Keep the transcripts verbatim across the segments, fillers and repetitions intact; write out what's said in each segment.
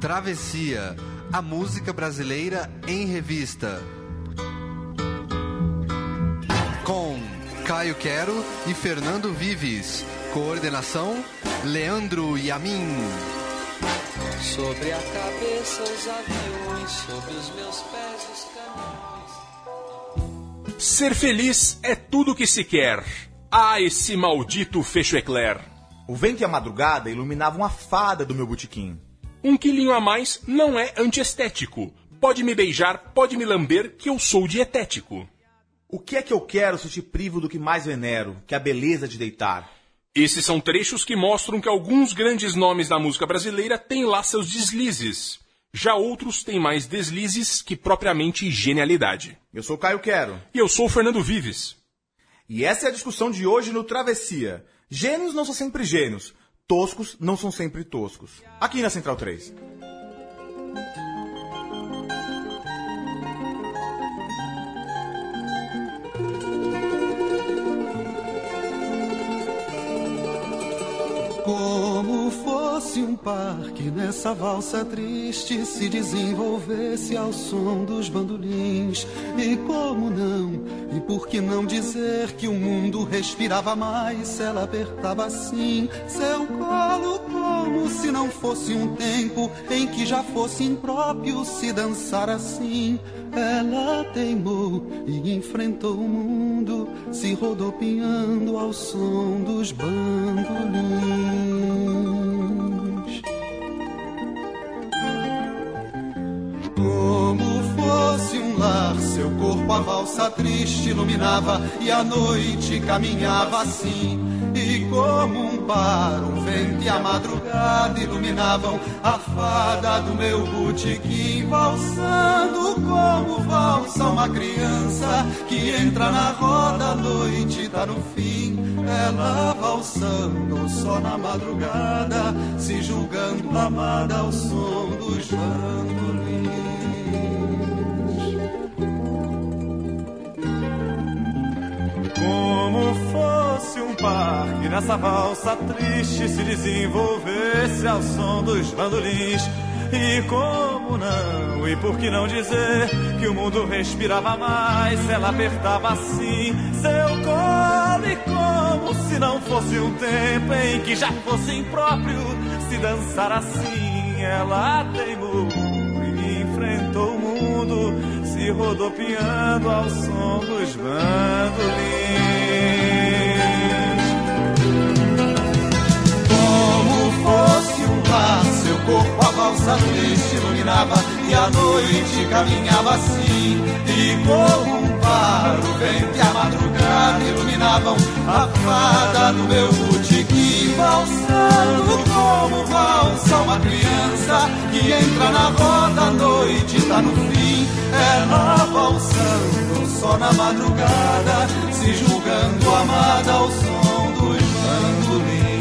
Travessia, a música brasileira em revista. Com Caio Quero e Fernando Vives. Coordenação, Leandro Yamin. Sobre a cabeça os aviões, sobre os meus pés os caminhões. Ser feliz é tudo que se quer. Ah, esse maldito fecho eclair. O vento e a madrugada iluminavam a fada do meu botequim. Um quilinho a mais não é antiestético. Pode me beijar, pode me lamber, que eu sou dietético. O que é que eu quero se te privo do que mais venero, que é a beleza de deitar? Esses são trechos que mostram que alguns grandes nomes da música brasileira têm lá seus deslizes. Já outros têm mais deslizes que propriamente genialidade. Eu sou o Caio Quero. E eu sou o Fernando Vives. E essa é a discussão de hoje no Travessia. Gênios não são sempre gênios. Toscos não são sempre toscos. Aqui na Central três. Como fosse um parque nessa valsa triste se desenvolvesse ao som dos bandolins. E como não, e por que não dizer que o mundo respirava mais se ela apertava assim seu colo, como se não fosse um tempo em que já fosse impróprio se dançar assim. Ela teimou e enfrentou o mundo, se rodopiando ao som dos bandolins. Como fosse um lar, seu corpo a valsa triste iluminava e a noite caminhava assim. E como um par, o vento e a madrugada iluminavam a fada do meu botequim, valsando como valsa uma criança que entra na roda, a noite tá no fim. Ela valsando só na madrugada, se julgando amada ao som dos bandolins. Como fosse um parque nessa valsa triste se desenvolvesse ao som dos bandolins. E como não, e por que não dizer que o mundo respirava mais, ela apertava assim seu colo. E como se não fosse um tempo em que já fosse impróprio se dançar assim, ela teimou e enfrentou o mundo, se rodopiando ao som dos bandolins. Como fosse um lar, seu corpo a valsa triste iluminava e a noite caminhava assim. E como um par, o vento e a madrugada iluminavam a fada do meu botequim, valsando como valsa uma criança que entra na roda, a noite tá no fim. Ela valsando só na madrugada, se julgando amada ao som dos bandolins.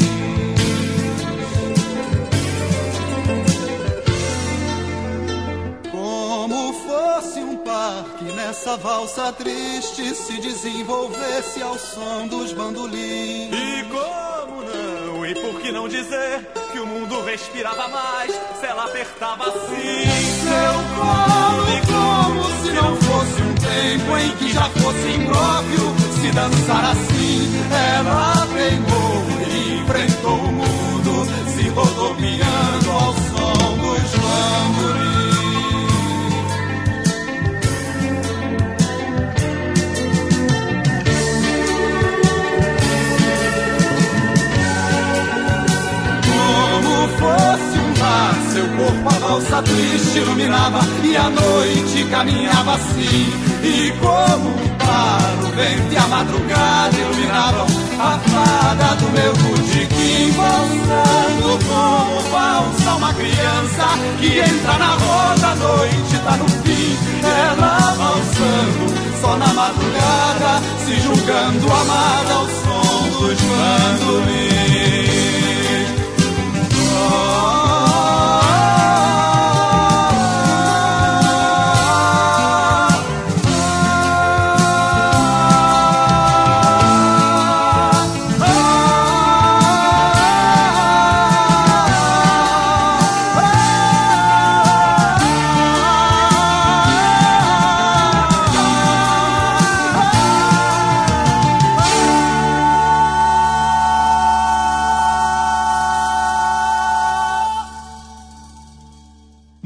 Como fosse um parque nessa valsa triste se desenvolvesse ao som dos bandolins. E como não, e por que não dizer que o mundo respirava mais se ela apertava assim seu colo? E como se não fosse um tempo em que já fosse impróprio se dançar assim. Ela teimou e enfrentou o mundo, se rodopiando ao som dos bandolins. Fosse um mar, seu corpo a valsa triste iluminava e a noite caminhava assim. E como um par, o vento e a madrugada iluminavam a fada do meu botequim, valsando como valsa uma criança que entra na roda, a noite tá no fim. Ela valsando só na madrugada, se julgando amada ao som dos bandolins.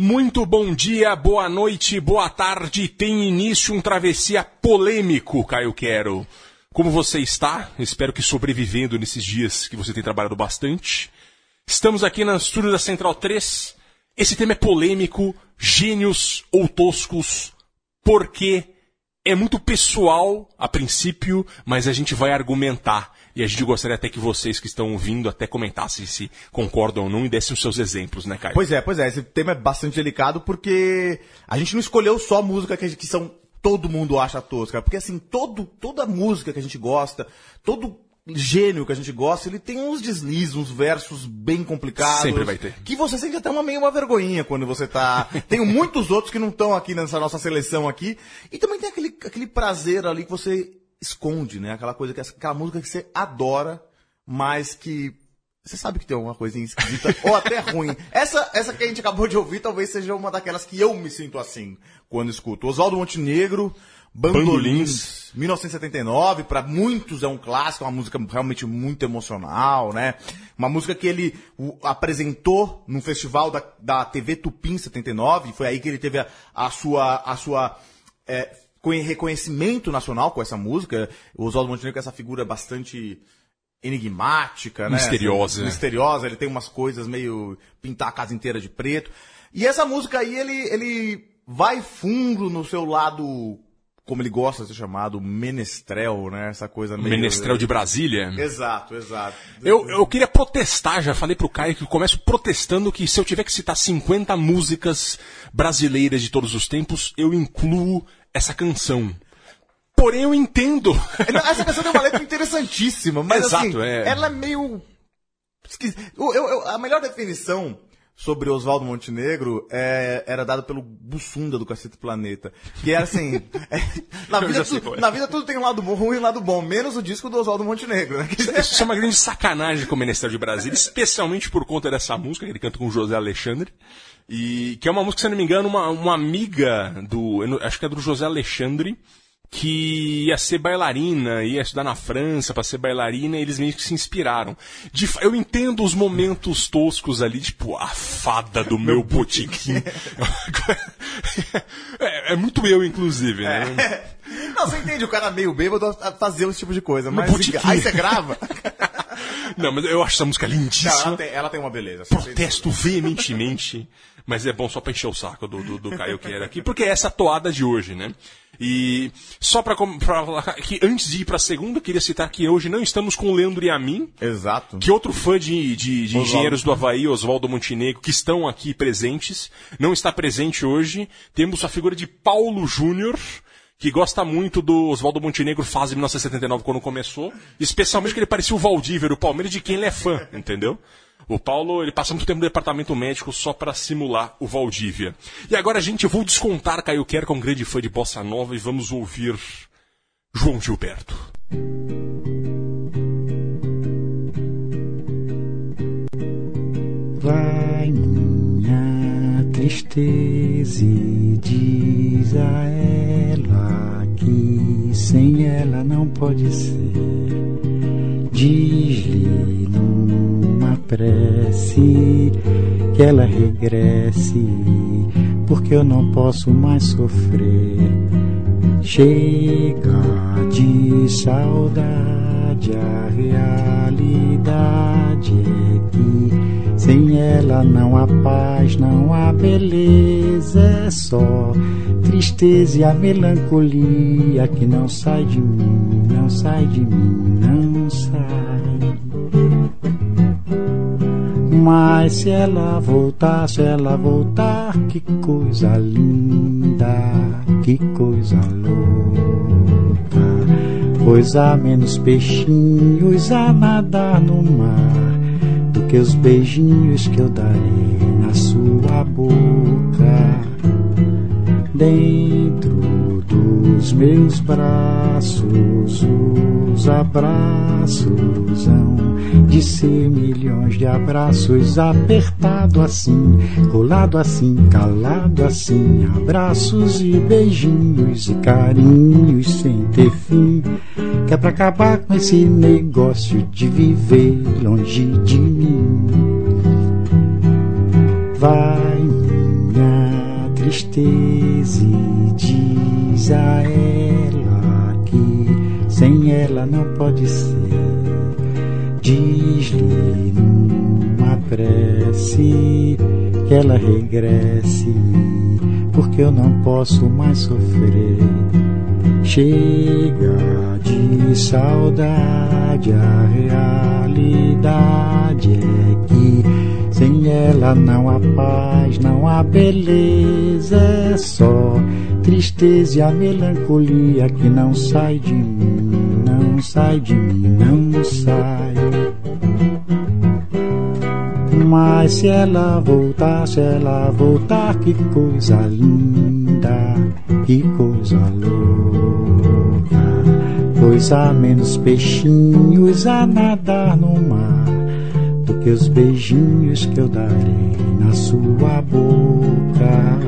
Muito bom dia, boa noite, boa tarde. Tem início um travessia polêmico, Caio Quero. Como você está? Espero que sobrevivendo nesses dias que você tem trabalhado bastante. Estamos aqui na estúdio da Central três. Esse tema é polêmico, gênios ou toscos, porque é muito pessoal a princípio, mas a gente vai argumentar. E a gente gostaria até que vocês que estão ouvindo até comentassem se concordam ou não e dessem os seus exemplos, né, Caio? Pois é, pois é. Esse tema é bastante delicado porque a gente não escolheu só música que, que são, todo mundo acha tosca. Porque assim, todo, toda música que a gente gosta, todo gênio que a gente gosta, ele tem uns deslizes, uns versos bem complicados. Sempre vai ter. Que você sente até uma, meio uma vergonhinha quando você tá... Tem muitos outros que não estão aqui nessa nossa seleção aqui. E também tem aquele, aquele prazer ali que você esconde, né? Aquela coisa que aquela música que você adora, mas que você sabe que tem alguma coisinha esquisita ou até ruim. Essa, essa que a gente acabou de ouvir talvez seja uma daquelas que eu me sinto assim quando escuto. Oswaldo Montenegro, Bandolins, mil novecentos e setenta e nove, para muitos é um clássico, uma música realmente muito emocional, né? Uma música que ele o, apresentou num festival da, da T V Tupi em setenta e nove, foi aí que ele teve a, a sua, a sua é, reconhecimento nacional com essa música. O Oswaldo Montenegro é essa figura bastante enigmática, né? Misteriosa. Essa, misteriosa, ele tem umas coisas meio pintar a casa inteira de preto. E essa música aí, ele, ele vai fundo no seu lado, como ele gosta de ser chamado, menestrel, né? Essa coisa meio... Menestrel de Brasília. Exato, exato. Eu, eu queria protestar, já falei pro Caio que eu começo protestando que se eu tiver que citar cinquenta músicas brasileiras de todos os tempos, eu incluo essa canção. Porém, eu entendo. Essa canção tem uma letra interessantíssima, mas Exato, assim, é... ela é meio... Eu, eu, eu, a melhor definição sobre Oswaldo Montenegro é, era dada pelo Bussunda do Cacete Planeta. Que era assim... É, na, vida tu, na vida tudo tem um lado bom, ruim e um lado bom, menos o disco do Oswaldo Montenegro. Né? Isso é uma grande sacanagem com o Menestrel de Brasília, especialmente por conta dessa música que ele canta com o José Alexandre. E que é uma música, se não me engano, uma, uma amiga do... Acho que é do José Alexandre, que ia ser bailarina, ia estudar na França para ser bailarina, e eles meio que se inspiraram. De, eu entendo os momentos toscos ali, tipo, a fada do meu botiquim. é, é muito eu, inclusive, né? É. Não, você entende o cara meio bêbado a fazer esse tipo de coisa, mas aí você grava... Não, mas eu acho essa música lindíssima. Não, ela, tem, ela tem uma beleza. Protesto veementemente, mas é bom só pra encher o saco do, do, do Caio Quero aqui, porque é essa toada de hoje, né? E só pra, pra falar que antes de ir pra segunda, eu queria citar que hoje não estamos com o Leandro e a mim. Exato. Que outro fã de, de, de engenheiros do Havaí, Oswaldo Montenegro, que estão aqui presentes, não está presente hoje. Temos a figura de Paulo Júnior, que gosta muito do Oswaldo Montenegro fase mil novecentos e setenta e nove quando começou, especialmente que ele parecia o Valdívia, o Palmeiras, de quem ele é fã, entendeu? O Paulo, ele passa muito tempo no departamento médico só para simular o Valdívia. E agora, gente, eu vou descontar Caio Quero, que é um grande fã de bossa nova, e vamos ouvir João Gilberto. Vai minha tristeza e diz a ela que sem ela não pode ser. Diz-lhe numa prece que ela regresse, porque eu não posso mais sofrer. Chega de saudade, a realidade é que sem ela não há paz, não há beleza, é só tristeza e a melancolia que não sai de mim, não sai de mim, não sai. Mas se ela voltar, se ela voltar, que coisa linda, que coisa louca. Pois há menos peixinhos a nadar no mar do que os beijinhos que eu darei na sua boca. Dentro dos meus braços, os abraços hão de ser milhões de abraços, apertado assim, colado assim, calado assim, abraços e beijinhos e carinhos sem ter fim, que é pra acabar com esse negócio de viver longe de mim. Vai minha tristeza e diz a ela que sem ela não pode ser. Diz-lhe numa prece que ela regresse, porque eu não posso mais sofrer. Chega de saudade, a realidade é que sem ela não há paz, não há beleza, é só tristeza e a melancolia que não sai de mim, não sai de mim, não sai. Mas se ela voltar, se ela voltar, que coisa linda, que coisa louca, pois há menos peixinhos a nadar no mar do que os beijinhos que eu darei na sua boca.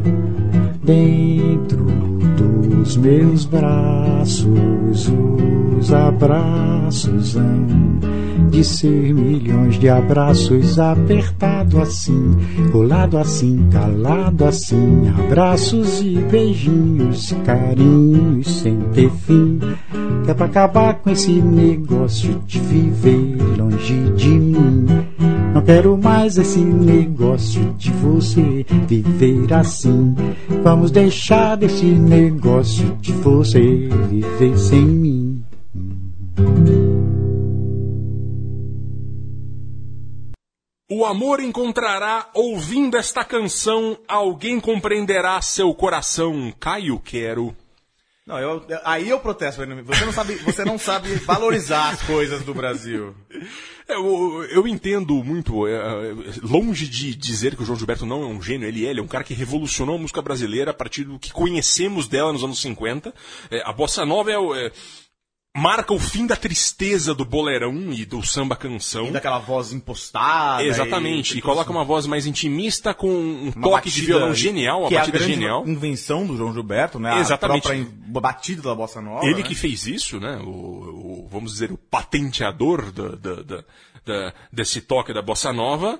Dentro dos meus braços, os abraços hão de ser milhões de abraços, apertado assim, colado assim, calado assim, abraços e beijinhos, carinhos sem ter fim, que é pra acabar com esse negócio de viver longe de mim. Não quero mais esse negócio de você viver assim. Vamos deixar desse negócio de você viver sem mim. O amor encontrará, ouvindo esta canção, alguém compreenderá seu coração. Caio Quero. Não, eu, aí eu protesto. Você não sabe, você não sabe valorizar as coisas do Brasil. Eu, eu entendo muito, é, longe de dizer que o João Gilberto não é um gênio, ele é, ele é um cara que revolucionou a música brasileira a partir do que conhecemos dela nos anos cinquenta. É, a Bossa Nova é, é marca o fim da tristeza do bolerão e do samba canção. E daquela voz impostada. Exatamente, e, e coloca uma voz mais intimista com um uma toque de violão genial, uma que batida é a grande genial. Invenção do João Gilberto, né? Exatamente. A própria batida da Bossa Nova. Ele né? que fez isso, né? O, o, vamos dizer, o patenteador da, da, da, da, desse toque da Bossa Nova.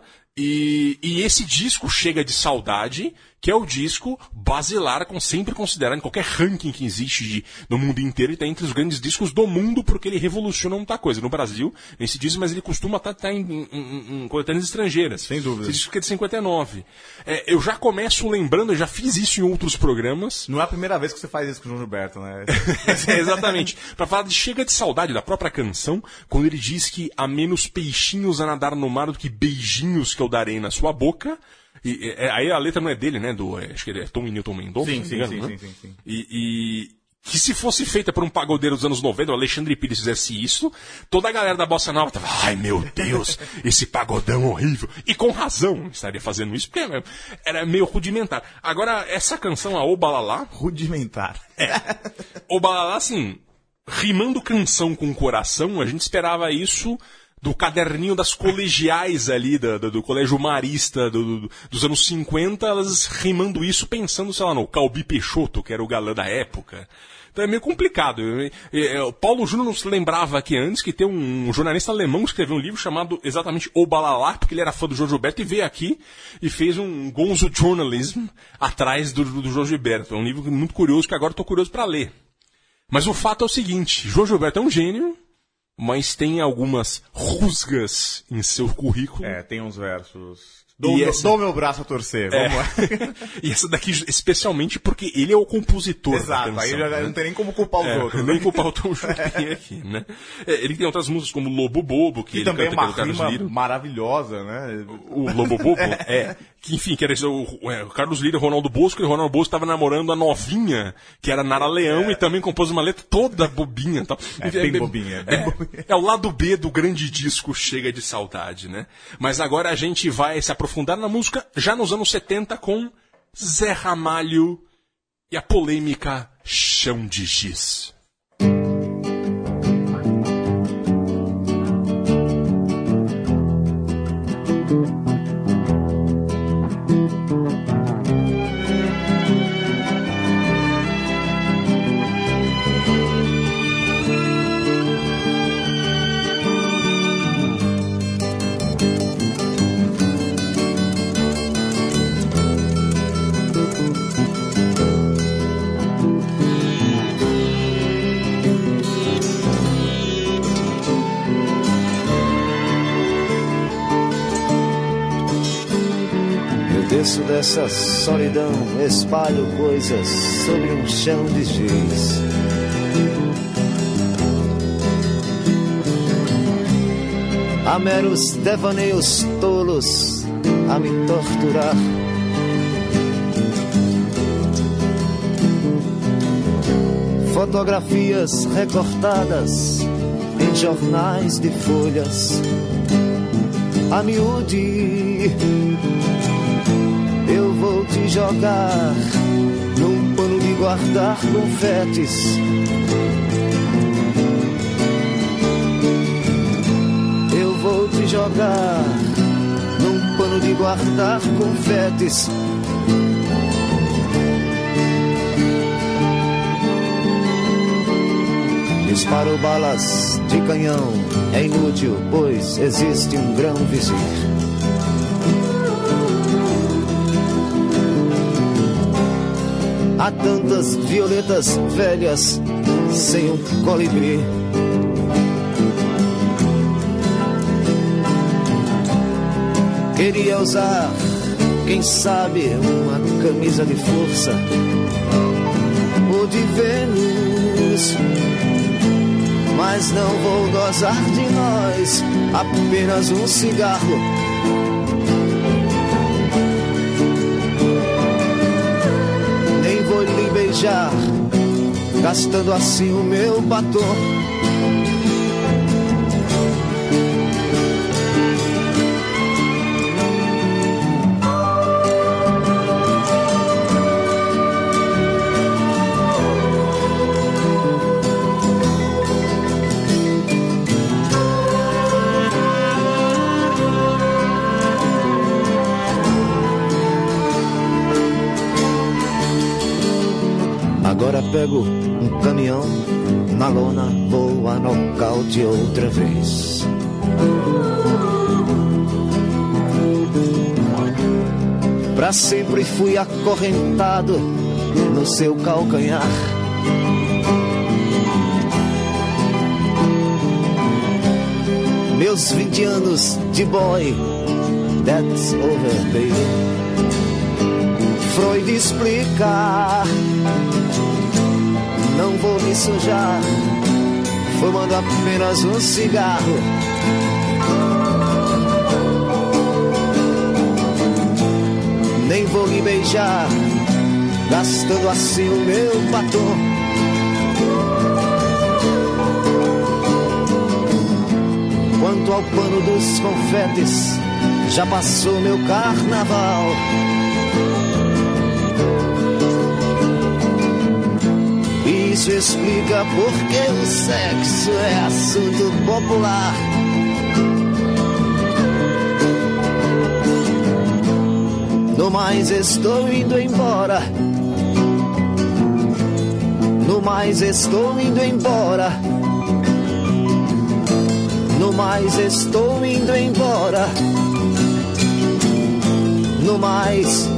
E, e esse disco Chega de Saudade, que é o disco basilar, com, sempre considerado em qualquer ranking que existe de, no mundo inteiro, ele está entre os grandes discos do mundo, porque ele revoluciona muita coisa. No Brasil, nesse disco, mas ele costuma estar tá, tá em, em, em coletâneas estrangeiras. Sem dúvida. Esse disco é de cinquenta e nove. É, eu já começo lembrando, eu já fiz isso em outros programas. Não é a primeira vez que você faz isso com o João Gilberto, né? É, exatamente. Para falar de Chega de Saudade, da própria canção, quando ele diz que há menos peixinhos a nadar no mar do que beijinhos que eu darei na sua boca. E, é, aí a letra não é dele, né? Do, é, acho que ele é Tom e Newton Mendonça. Sim, sim, engano, sim, né? sim, sim, sim. E, e que se fosse feita por um pagodeiro dos anos noventa, o Alexandre Pires fizesse isso, toda a galera da Bossa Nova tava, ai meu Deus, esse pagodão horrível. E com razão estaria fazendo isso, porque era meio rudimentar. Agora, essa canção, a Obalalá... Rudimentar. É. Obalalá, assim, rimando canção com coração, a gente esperava isso do caderninho das colegiais ali, do, do, do colégio marista do, do, dos anos cinquenta, elas rimando isso, pensando, sei lá, no Calbi Peixoto, que era o galã da época. Então é meio complicado. O Paulo Júnior nos lembrava aqui antes que tem um jornalista alemão que escreveu um livro chamado exatamente O Balalá, porque ele era fã do João Gilberto e veio aqui e fez um gonzo journalism atrás do, do João Gilberto. É um livro muito curioso que agora eu estou curioso para ler. Mas o fato é o seguinte, João Gilberto é um gênio, mas tem algumas rusgas em seu currículo. É, tem uns versos... Dou, essa... dou meu braço a torcer, vamos é. lá. E essa daqui, especialmente porque ele é o compositor. Exato, da canção, aí já né? não tem nem como culpar os é, outros. Nem né? culpar o Tom Jobim aqui, né? É, ele tem outras músicas como Lobo Bobo, que, que ele também canta, é uma que é do rima Lira. maravilhosa, né? O Lobo Bobo, é. Que, enfim, que era o, o Carlos Lira e o Ronaldo Bosco, e o Ronaldo Bosco estava namorando a novinha, que era Nara Leão, é. e também compôs uma letra toda bobinha. Tá? É, é bem bobinha. É, é, bobinha. É o lado B do grande disco Chega de Saudade, né? Mas agora a gente vai se aprofundar na música já nos anos setenta com Zé Ramalho e a polêmica Chão de Giz. Desço dessa solidão, espalho coisas sobre um chão de giz. Há meros devaneios tolos a me torturar. Fotografias recortadas em jornais de folhas. A miúde, eu vou te jogar num pano de guardar confetes. Eu vou te jogar num pano de guardar confetes. Disparo balas de canhão, é inútil, pois existe um grão vizir. Há tantas violetas velhas sem um colibri. Queria usar, quem sabe, uma camisa de força ou de Vênus, mas não vou gozar de nós, apenas um cigarro. Nem vou lhe beijar, gastando assim o meu batom. Agora pego um caminhão, na lona vou a nocaute outra vez. Pra sempre fui acorrentado no seu calcanhar. Meus vinte anos de boy, that's over, baby. Freud explica, não vou me sujar, fumando apenas um cigarro. Nem vou lhe beijar, gastando assim o meu batom. Quanto ao pano dos confetes, já passou meu carnaval. Isso explica porque o sexo é assunto popular. No mais estou indo embora. No mais estou indo embora. No mais estou indo embora. No mais.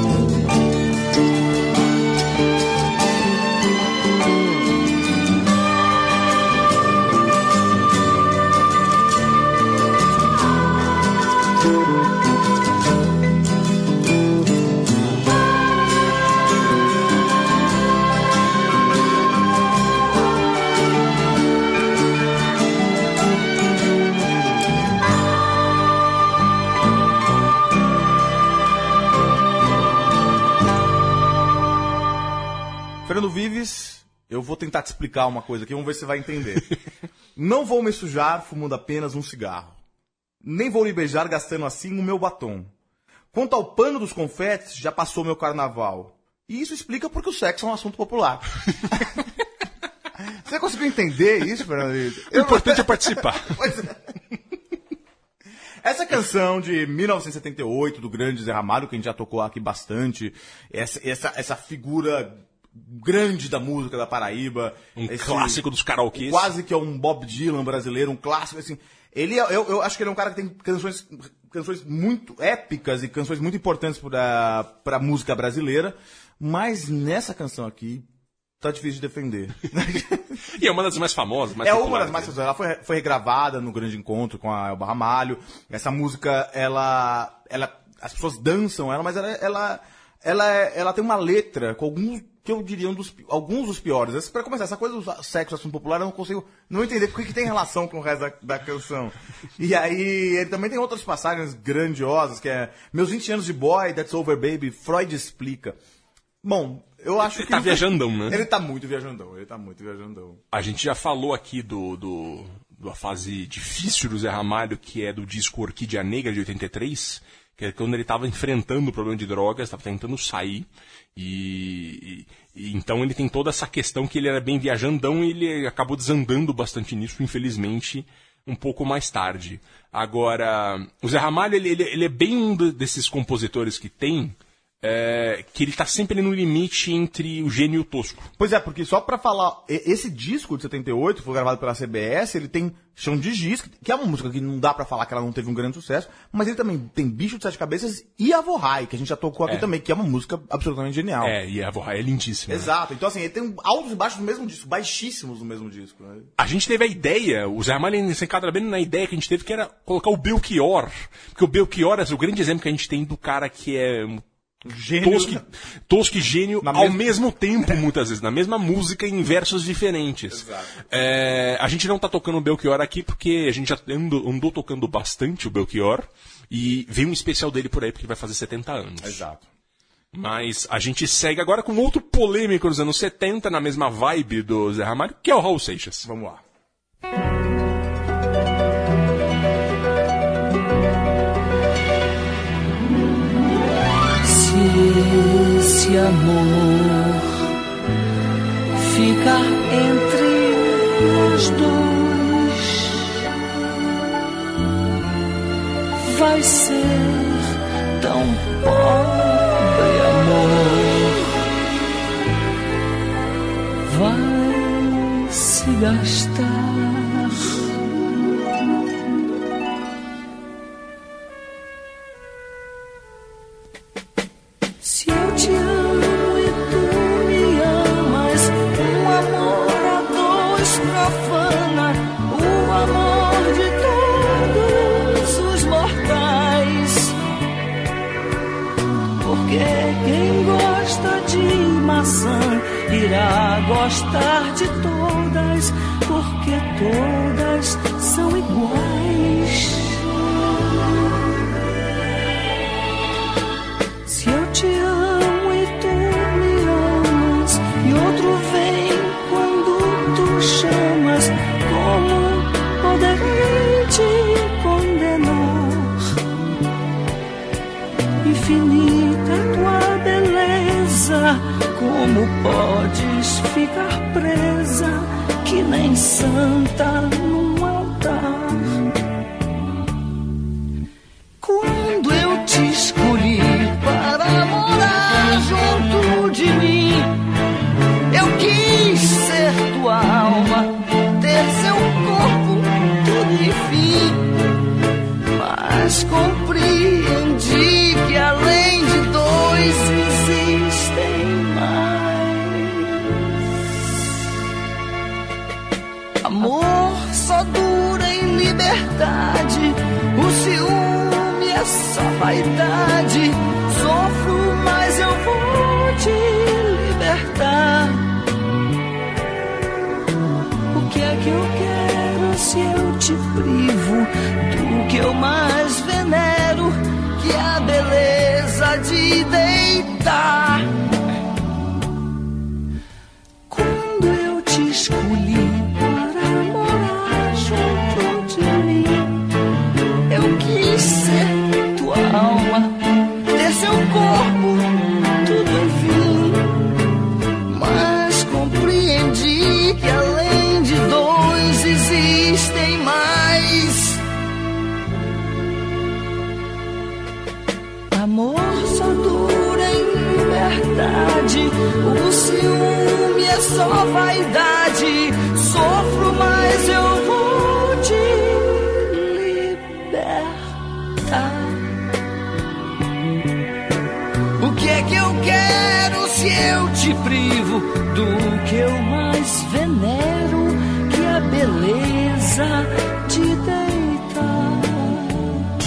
Fernando Vives, eu vou tentar te explicar uma coisa aqui, vamos ver se você vai entender. Não vou me sujar fumando apenas um cigarro. Nem vou lhe beijar gastando assim o meu batom. Quanto ao pano dos confetes, já passou meu carnaval. E isso explica porque o sexo é um assunto popular. Você conseguiu entender isso, Fernando Vives? O importante é participar. Pois é. Essa canção de mil novecentos e setenta e oito, do grande Zé Ramalho, que a gente já tocou aqui bastante, essa, essa, essa figura grande da música da Paraíba. Um esse, clássico dos karaokês. Quase que é um Bob Dylan brasileiro, um clássico, assim. Ele, eu, eu acho que ele é um cara que tem canções, canções muito épicas e canções muito importantes para pra música brasileira, mas nessa canção aqui, tá difícil de defender. E é uma das mais famosas, mais É populares, uma das mais famosas. Ela foi, foi regravada no Grande Encontro com a Elba Ramalho. Essa música, ela, ela as pessoas dançam ela, mas ela, ela, ela, é- ela tem uma letra com alguns, que eu diria, um dos, pi- alguns dos piores. Essa- Pra começar, essa coisa do sexo, assunto popular, eu não consigo não entender porque que tem relação com o resto da, da canção. E aí, ele também tem outras passagens grandiosas, que é Meus vinte anos de boy, that's over baby, Freud explica. Bom, eu acho Ele que... tá viajandão, né? Ele tá muito viajandão, ele tá muito viajandão. A gente já falou aqui do, do, da fase difícil do Zé Ramalho, que é do disco Orquídea Negra de oitenta e três, que é quando ele estava enfrentando o problema de drogas, estava tentando sair, e, e- e então ele tem toda essa questão que ele era bem viajandão e ele acabou desandando bastante nisso, infelizmente, um pouco mais tarde. Agora, o Zé Ramalho, ele, ele, ele é bem um de- desses compositores que tem... é, que ele tá sempre no limite entre o gênio e o tosco. Pois é, porque só pra falar, e- esse disco de setenta e oito, foi gravado pela C B S, ele tem Chão de Giz, que é uma música que não dá pra falar que ela não teve um grande sucesso, mas ele também tem Bicho de Sete Cabeças e A Vorrai, que a gente já tocou aqui É. também, que é uma música absolutamente genial. É, e a Vorrai é lindíssima. né? Exato, então assim, ele tem altos e baixos no mesmo disco, baixíssimos no mesmo disco. Né? A gente teve a ideia, o Zé Ramalho ele se encadra bem na ideia que a gente teve, que era colocar o Belchior. Porque o Belchior é o grande exemplo que a gente tem do cara que é um Gênio. tosco, tosco e gênio Na ao mesma- mesmo tempo, muitas vezes, na mesma música, em versos diferentes. É, a gente não tá tocando o Belchior aqui porque a gente já andou, andou tocando bastante o Belchior e veio um especial dele por aí porque vai fazer setenta anos. Exato. Mas a gente segue agora com outro polêmico dos anos setenta, na mesma vibe do Zé Ramalho, que é o Raul Seixas. Vamos lá. Se esse amor ficar entre nós dois, vai ser tão pobre amor, vai se gastar. Se eu te amo e tu me amas, um amor a dois profana, o amor de todos os mortais. Porque quem gosta de maçã irá gostar de todas, porque todas são iguais. Se eu te amo e tu me amas, e outro vem quando tu chamas, como poderei te condenar? Infinita tua beleza, como podes ficar presa, que nem santa num altar? Quando eu te escolhi para morar junto de mim, eu quis ser tua alma, ter seu corpo, tudo enfim. Mas compreendi que além de dois existem mais. Amor só dura em liberdade, o ciúme é só vaidade. Sofro, mas eu vou te libertar. O que é que eu quero se eu te privo do que eu mais venero, que é a beleza de deitar? Quando eu te escolhi para morar junto de mim, eu quis ser tua alma, ter seu corpo, tudo enfim. Mas compreendi que além de dois existem mais. Amor só dura em liberdade, o ciúme é só vaidade. Sofro, mas eu vou te libertar. O que é que eu quero se eu te privo do que eu mais venero, que é a beleza de deitar?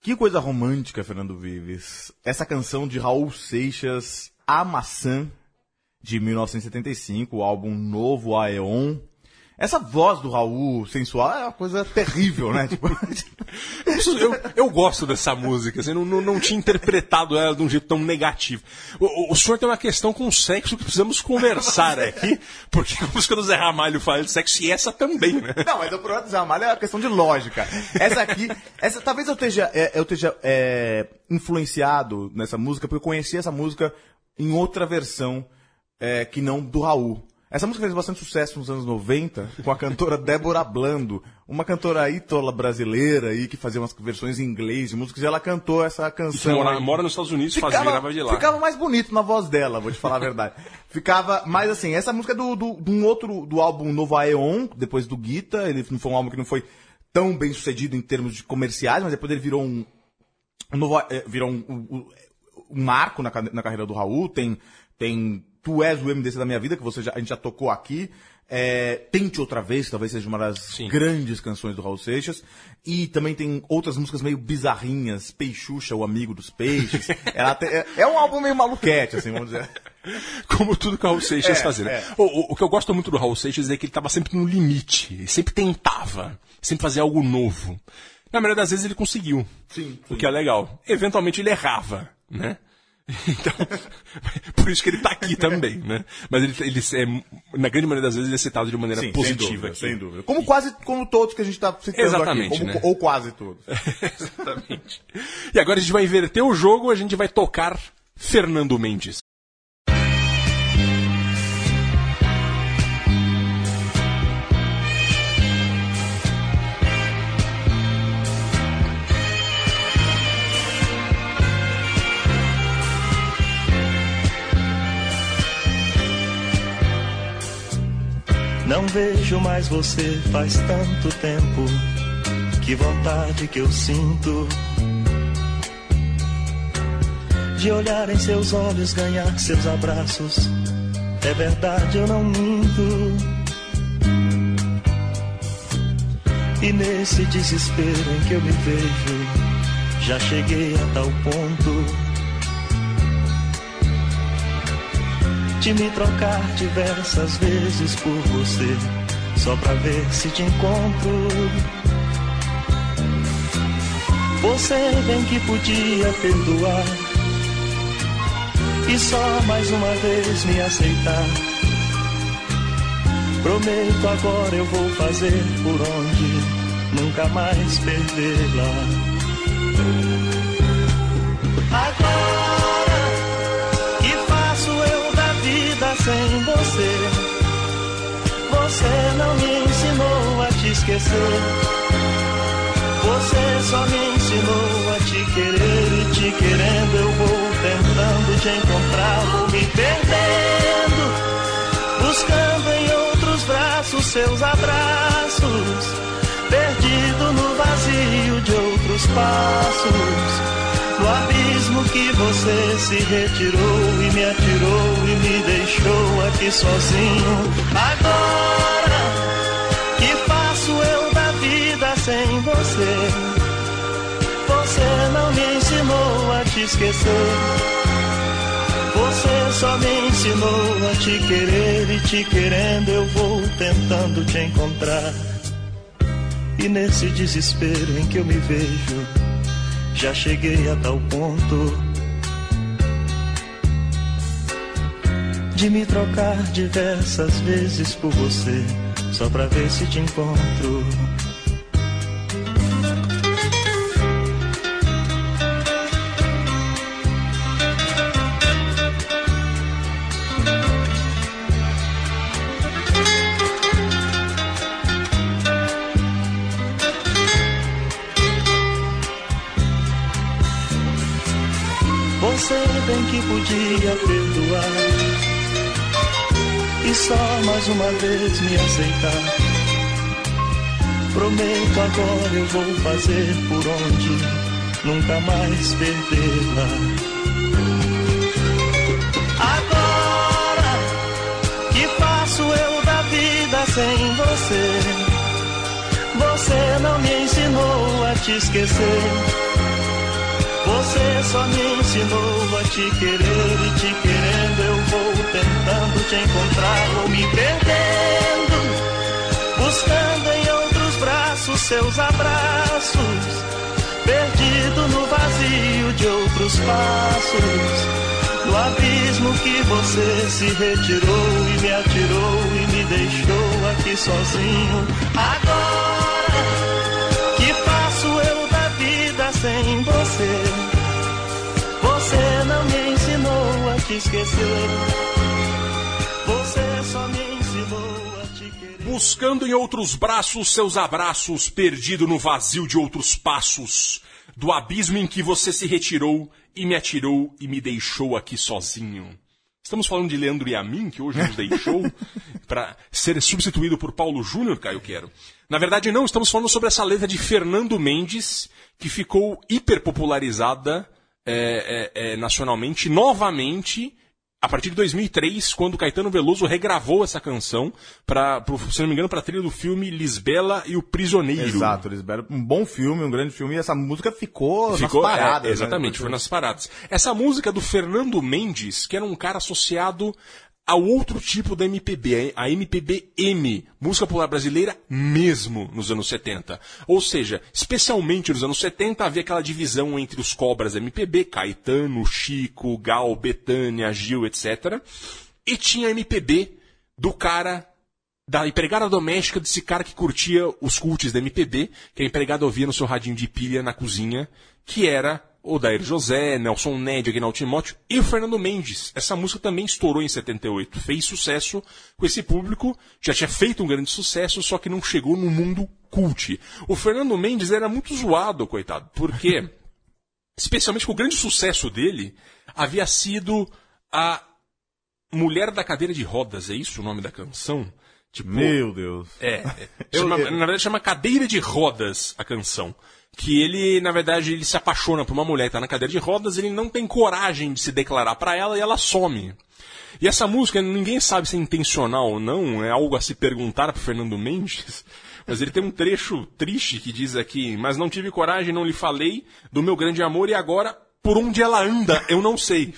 Que coisa romântica, Fernando Vives. Essa canção de Raul Seixas, A Maçã, de mil novecentos e setenta e cinco, o álbum novo Aeon. Essa voz do Raul sensual é uma coisa terrível, né? Tipo... eu, eu gosto dessa música, assim, não, não, não tinha interpretado ela de um jeito tão negativo. O, o senhor tem uma questão com o sexo que precisamos conversar aqui, porque a música do Zé Ramalho fala de sexo e essa também, né? Não, mas o problema do Zé Ramalho é uma questão de lógica. Essa aqui, essa, talvez eu esteja, é, eu esteja é, influenciado nessa música, porque eu conheci essa música em outra versão é, que não do Raul. Essa música fez bastante sucesso nos anos noventa com a cantora Débora Blando, uma cantora ítola brasileira aí que fazia umas versões em inglês de músicas, e ela cantou essa canção. E mora, mora nos Estados Unidos, ficava, fazia gravava de lá. Ficava mais bonito na voz dela, vou te falar a verdade. Ficava, mas assim, essa música é do, do, de um outro, do álbum Novo Aeon, depois do Guita. Ele foi um álbum que não foi tão bem sucedido em termos de comerciais, mas depois ele virou um, um novo, virou um, um, um marco na, na carreira do Raul. Tem, tem Tu És o M D C da Minha Vida, que você já, a gente já tocou aqui. É, Tente Outra Vez, que talvez seja uma das Sim. grandes canções do Raul Seixas. E também tem outras músicas meio bizarrinhas. Peixuxa, o Amigo dos Peixes. Ela tem, é, é um álbum meio maluquete, assim, vamos dizer. Como tudo que o Raul Seixas é, fazia. Né? É. O, o, o que eu gosto muito do Raul Seixas é que ele estava sempre no limite. Ele sempre tentava. Sempre fazia algo novo. Na maioria das vezes ele conseguiu. Sim, o sim. que é legal. Eventualmente ele errava, né? Então, por isso que ele tá aqui também, né? Mas ele, ele é, na grande maioria das vezes ele é citado de maneira Sim, positiva. Sem dúvida, aqui. sem dúvida. Como quase, como todos que a gente tá citando Exatamente, aqui. Como, né? Ou quase todos. Exatamente. E agora a gente vai inverter o jogo, a gente vai tocar Fernando Mendes. Não vejo mais você faz tanto tempo. Que vontade que eu sinto de olhar em seus olhos, ganhar seus abraços. É verdade, eu não minto. E nesse desespero em que eu me vejo, já cheguei a tal ponto de me trocar diversas vezes por você, só pra ver se te encontro. Você bem que podia perdoar e só mais uma vez me aceitar. Prometo agora eu vou fazer por onde nunca mais perdê-la. Agora que faço eu da vida sem você? Você não me ensinou a te esquecer. Você só me ensinou a te querer, e te querendo eu vou tentando te encontrar. Vou me perdendo, buscando em outros braços seus abraços, perdido no vazio de outros passos, no abismo que você se retirou e me atirou e me deixou aqui sozinho. Agora que faço eu da vida sem você? Você não me ensinou a te esquecer. Você só me ensinou a te querer, e te querendo eu vou tentando te encontrar. E nesse desespero em que eu me vejo, já cheguei a tal ponto de me trocar diversas vezes por você, só pra ver se te encontro. Você bem que podia perdoar e só mais uma vez me aceitar. Prometo agora eu vou fazer por onde nunca mais perdê-la. Agora que faço eu da vida sem você? Você não me ensinou a te esquecer. só me ensinou a te querer e te querendo eu vou tentando te encontrar, vou me perdendo, buscando em outros braços seus abraços, perdido no vazio de outros passos, no abismo que você se retirou e me atirou e me deixou aqui sozinho. Agora que passo eu da vida sem você, você não me ensinou a te esquecer, você só me ensinou a te querer. Buscando em outros braços seus abraços, perdido no vazio de outros passos, do abismo em que você se retirou e me atirou e me deixou aqui sozinho. Estamos falando de Leandro Yamin, que hoje nos deixou para ser substituído por Paulo Júnior, Caio Quero. Na verdade, não, estamos falando sobre essa letra de Fernando Mendes, que ficou hiperpopularizada é, é, é, nacionalmente, novamente, a partir de dois mil e três, quando Caetano Veloso regravou essa canção, pra, pro, se não me engano, para a trilha do filme Lisbela e o Prisioneiro. Exato, Lisbela, um bom filme, um grande filme, e essa música ficou, ficou nas paradas. É, exatamente, né? foi nas paradas. Essa música do Fernando Mendes, que era um cara associado ao outro tipo da M P B, a M P B M, música popular brasileira mesmo nos anos setenta. Ou seja, especialmente nos anos setenta havia aquela divisão entre os cobras da M P B, Caetano, Chico, Gal, Bethânia, Gil, etcétera. E tinha a M P B do cara, da empregada doméstica desse cara que curtia os cults da M P B, que a empregada ouvia no seu radinho de pilha na cozinha, que era Odair José, Nelson Ned, Aguinaldo Timóteo e o Fernando Mendes. Essa música também estourou em setenta e oito. Fez sucesso com esse público, já tinha feito um grande sucesso, só que não chegou no mundo cult. O Fernando Mendes era muito zoado, coitado, porque, especialmente com o grande sucesso dele, havia sido a Mulher da Cadeira de Rodas, é isso o nome da canção? Tipo, meu Deus. É, é chama, na verdade chama Cadeira de Rodas a canção. Que ele, na verdade, ele se apaixona por uma mulher que tá na cadeira de rodas, ele não tem coragem de se declarar pra ela e ela some. E essa música, ninguém sabe se é intencional ou não, é algo a se perguntar pro Fernando Mendes, mas ele tem um trecho triste que diz aqui: mas não tive coragem, não lhe falei do meu grande amor e agora, por onde ela anda, eu não sei.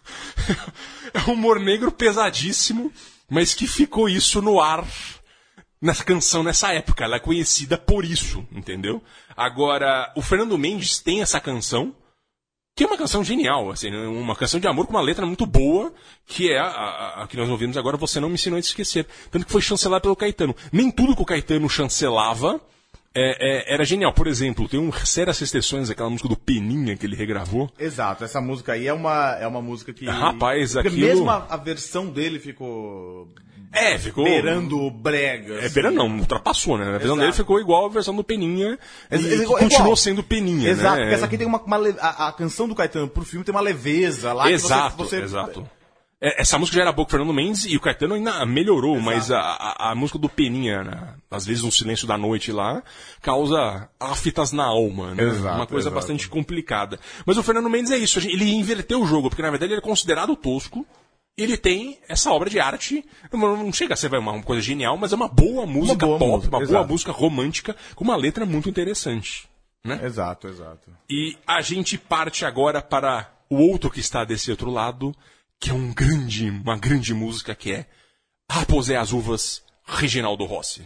É um humor negro pesadíssimo, mas que ficou isso no ar nessa canção, nessa época. Ela é conhecida por isso, entendeu? Agora, o Fernando Mendes tem essa canção, que é uma canção genial, assim, uma canção de amor com uma letra muito boa, que é a, a, a que nós ouvimos agora, Você Não Me Ensinou a Te Esquecer. Tanto que foi chancelado pelo Caetano. Nem tudo que o Caetano chancelava é, é, era genial. Por exemplo, tem um Sérias Restrições, aquela música do Peninha que ele regravou. Exato, essa música aí é uma, é uma música que... Rapaz, porque aquilo... mesmo a, a versão dele ficou... É, ficou... beirando brega. É, beirando não, ultrapassou, né? A versão Exato. dele ficou igual a versão do Peninha. E Ex- que igual- continuou igual. sendo Peninha, Exato, né? porque essa aqui tem uma, uma le- a, a canção do Caetano pro filme tem uma leveza lá. Exato, que você, você... exato. É, essa música já era boa com o Fernando Mendes e o Caetano ainda melhorou, Exato. mas a, a, a música do Peninha, né? Às vezes no silêncio da noite lá, causa aftas na alma, né? Exato, Uma coisa exato. bastante complicada. Mas o Fernando Mendes é isso, a gente- ele inverteu o jogo, porque na verdade ele é considerado tosco. Ele tem essa obra de arte, não não chega a ser vai, uma coisa genial, mas é uma boa música boa pop, música, uma boa exato. música romântica, com uma letra muito interessante, né? Exato, exato. E a gente parte agora para o outro que está desse outro lado, que é um grande, uma grande música, que é Raposé as Uvas, Reginaldo Rossi.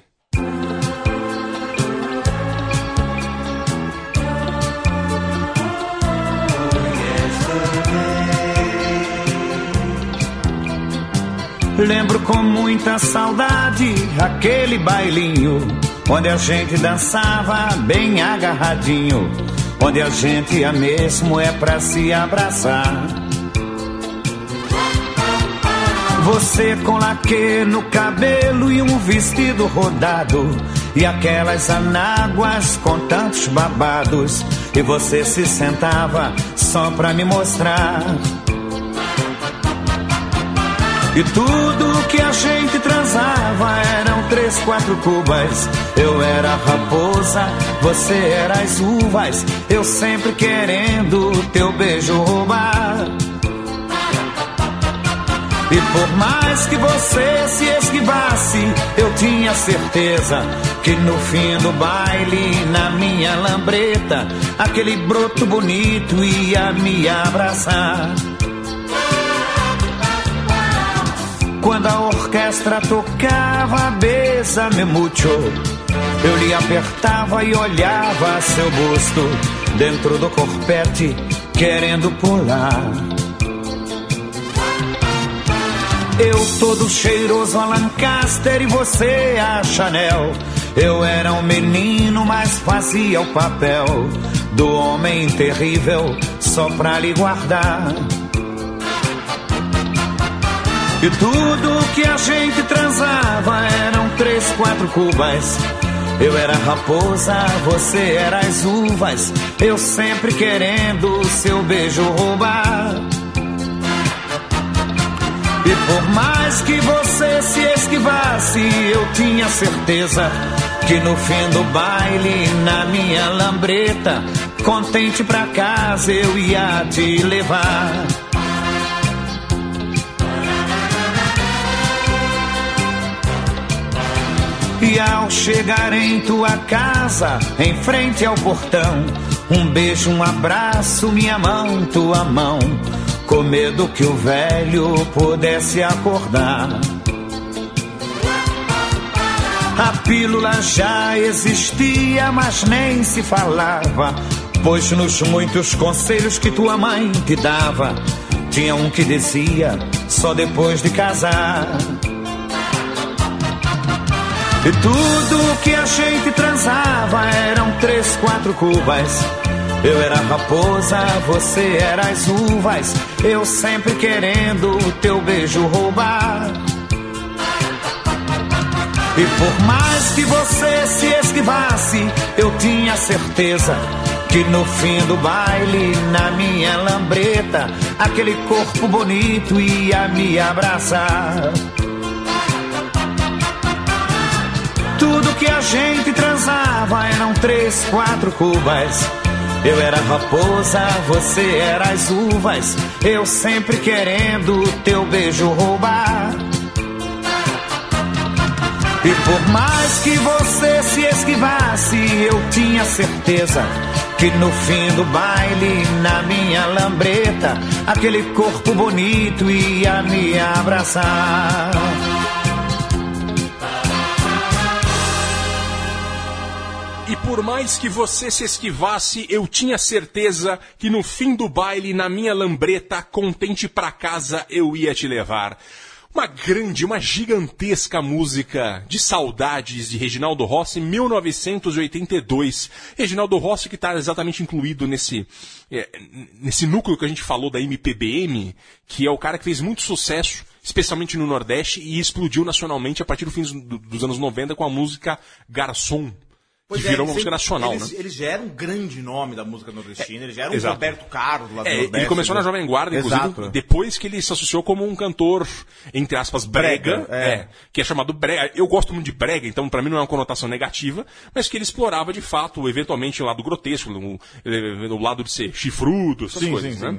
Lembro com muita saudade aquele bailinho onde a gente dançava bem agarradinho, onde a gente ia mesmo é pra se abraçar. Você com laque no cabelo e um vestido rodado, e aquelas anáguas com tantos babados, e você se sentava só pra me mostrar. E tudo que a gente transava eram três, quatro cubas. Eu era a raposa, você era as uvas, eu sempre querendo teu beijo roubar. E por mais que você se esquivasse, eu tinha certeza que no fim do baile, na minha lambreta, aquele broto bonito ia me abraçar. Quando a orquestra tocava Bésame Mucho, eu lhe apertava e olhava seu busto dentro do corpete, querendo pular. Eu todo cheiroso a Lancaster e você a Chanel. Eu era um menino, mas fazia o papel do homem terrível só pra lhe guardar. E tudo que a gente transava eram três, quatro cubas. Eu era raposa, você era as uvas, eu sempre querendo seu beijo roubar. E por mais que você se esquivasse, eu tinha certeza que no fim do baile, na minha lambreta, contente pra casa eu ia te levar. E ao chegar em tua casa, em frente ao portão, um beijo, um abraço, minha mão, tua mão, com medo que o velho pudesse acordar. A pílula já existia, mas nem se falava, pois nos muitos conselhos que tua mãe te dava, tinha um que dizia, só depois de casar. E tudo que a gente transava eram três, quatro cubas. Eu era raposa, você era as uvas, eu sempre querendo o teu beijo roubar. E por mais que você se esquivasse, eu tinha certeza que no fim do baile, na minha lambreta, aquele corpo bonito ia me abraçar. Tudo que a gente transava eram três, quatro cubas. Eu era raposa, você era as uvas, eu sempre querendo o teu beijo roubar. E por mais que você se esquivasse, eu tinha certeza que no fim do baile, na minha lambreta, aquele corpo bonito ia me abraçar. E por mais que você se esquivasse, eu tinha certeza que no fim do baile, na minha lambreta, contente pra casa, eu ia te levar. Uma grande, uma gigantesca música de saudades de Reginaldo Rossi, mil novecentos e oitenta e dois. Reginaldo Rossi que está exatamente incluído nesse, é, nesse núcleo que a gente falou da M P B M, que é o cara que fez muito sucesso, especialmente no Nordeste, e explodiu nacionalmente a partir do fim dos, dos anos noventa com a música Garçom. Pois que virou é, uma música nacional, eles, né? Eles já eram um grande nome da música nordestina, eles já eram Exato. um Roberto Carlos lá do É, Nordeste. ele começou na Jovem Guarda, inclusive, Exato. depois que ele se associou como um cantor, entre aspas, brega, Brega, é. é, que é chamado brega. Eu gosto muito de brega, então pra mim não é uma conotação negativa, mas que ele explorava de fato, eventualmente, o lado grotesco, o, o lado de ser chifrudo, essas Sim, coisas, sim, né? sim.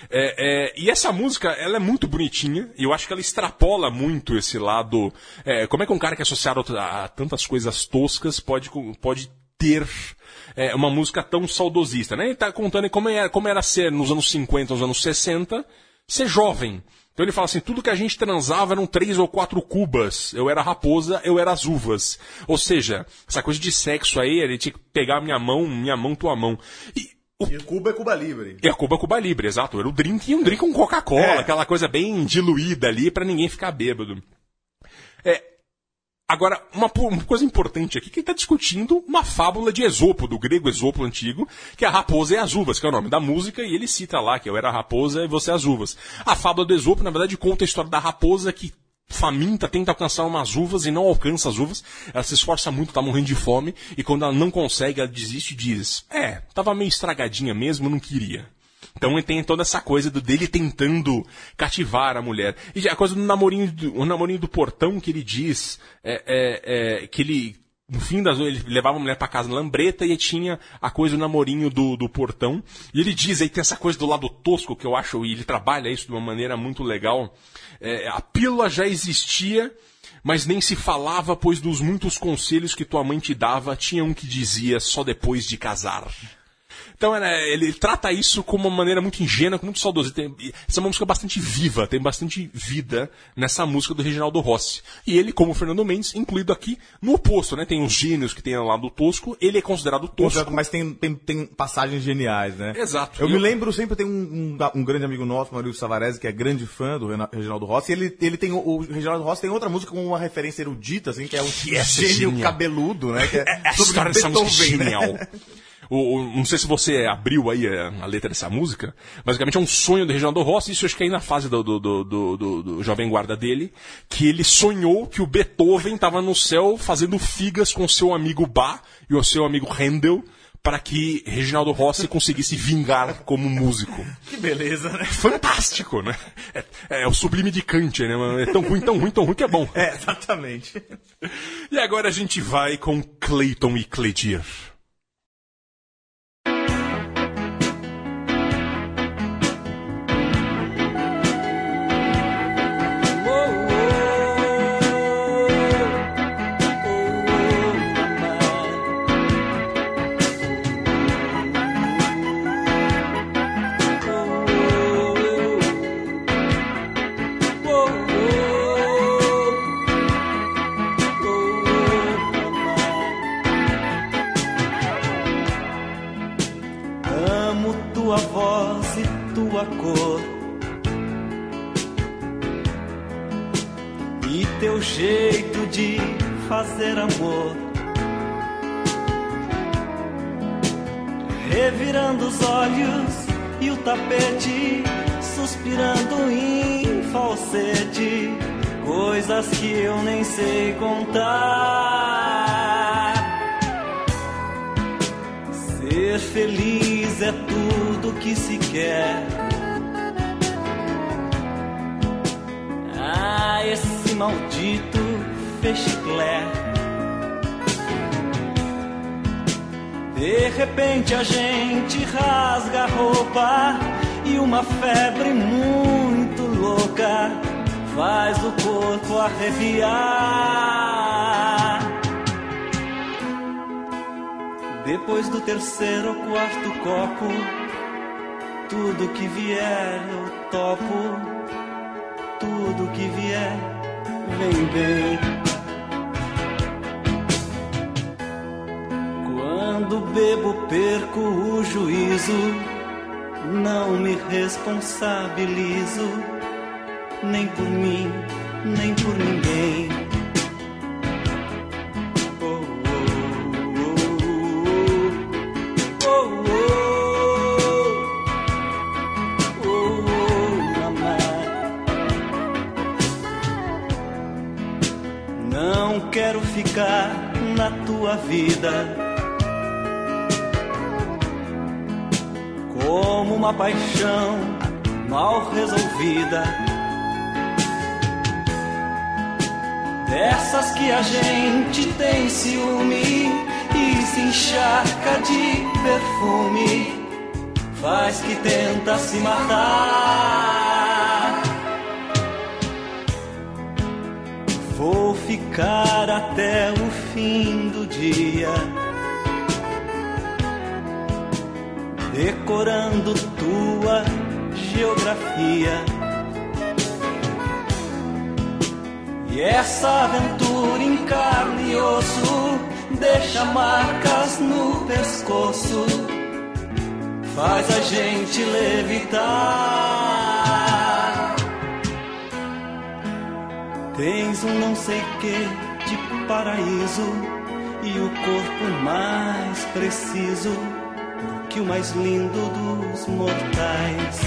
É, é, e essa música, ela é muito bonitinha, e eu acho que ela extrapola muito esse lado. É, como é que um cara que é associado a, a tantas coisas toscas pode, pode ter é, uma música tão saudosista, né? Ele tá contando como era, como era ser nos anos cinquenta, nos anos sessenta, ser jovem. Então ele fala assim, tudo que a gente transava eram três ou quatro cubas. Eu era raposa, eu era as uvas. Ou seja, essa coisa de sexo aí, ele tinha que pegar minha mão, minha mão, tua mão. E O... E Cuba é Cuba Libre. E a Cuba é Cuba Libre, exato. Era o drink e um drink com Coca-Cola, É. aquela coisa bem diluída ali pra ninguém ficar bêbado. É, agora, uma, uma coisa importante aqui, que ele está discutindo uma fábula de Esopo, do grego Esopo antigo, que é a raposa e as uvas, que é o nome da música, e ele cita lá que eu era a raposa e você as uvas. A fábula do Esopo, na verdade, conta a história da raposa que faminta, tenta alcançar umas uvas e não alcança as uvas, ela se esforça muito, tá morrendo de fome, e quando ela não consegue, ela desiste e diz, é, tava meio estragadinha mesmo, não queria. Então tem toda essa coisa do, dele tentando cativar a mulher. E a coisa do namorinho do, o namorinho do portão que ele diz, é, é, é, que ele no fim das ele levava a mulher pra casa na lambreta e tinha a coisa do namorinho do, do portão. E ele diz aí, tem essa coisa do lado tosco que eu acho, e ele trabalha isso de uma maneira muito legal. É, a pílula já existia, mas nem se falava, pois dos muitos conselhos que tua mãe te dava, tinha um que dizia só depois de casar. Então ele, ele trata isso como uma maneira muito ingênua, muito saudosa. Tem, essa é uma música bastante viva, tem bastante vida nessa música do Reginaldo Rossi. E ele, como o Fernando Mendes, incluído aqui no oposto, né? Tem os gênios que tem lá do tosco, ele é considerado tosco. Mas tem, tem, tem passagens geniais, né? Exato. Eu, eu me lembro sempre, tem um, um, um grande amigo nosso, Maurício Savarese, que é grande fã do Reginaldo Rossi, e ele, ele tem, o Reginaldo Rossi tem outra música com uma referência erudita, assim, que é o gênio é cabeludo, né? Que é, é, a história dessa música é genial. Né? O, o, não sei se você abriu aí a, a letra dessa música. Basicamente é um sonho do Reginaldo Rossi. Isso eu acho que é aí na fase do, do, do, do, do, do Jovem Guarda dele. Que ele sonhou que o Beethoven estava no céu fazendo figas com seu amigo Bach e o seu amigo Handel, para que Reginaldo Rossi conseguisse vingar como músico. Que beleza, né? Fantástico, né? É, é o sublime de Kant, né? É tão ruim, tão ruim, tão ruim que é bom. É, exatamente. E agora a gente vai com Clayton e Cledir. Teu jeito de fazer amor, revirando os olhos e o tapete, suspirando em falsete, coisas que eu nem sei contar. Ser feliz é tudo que se quer. Ah, esse maldito fechiclé. De repente a gente rasga a roupa e uma febre muito louca faz o corpo arrepiar. Depois do terceiro ou quarto copo, tudo que vier eu topo, tudo que vier vem bem. Quando bebo perco o juízo, não me responsabilizo, nem por mim, nem por ninguém. Oh, oh, oh, oh, oh, oh, mamãe. Não quero ficar na tua vida como uma paixão mal resolvida, dessas que a gente tem ciúme e se encharca de perfume, faz que tenta se matar. Vou ficar até o fim do dia, decorando tua geografia. E essa aventura em carne e osso deixa marcas no pescoço, faz a gente levitar. Tens um não sei que de paraíso e o corpo mais preciso que o mais lindo dos mortais.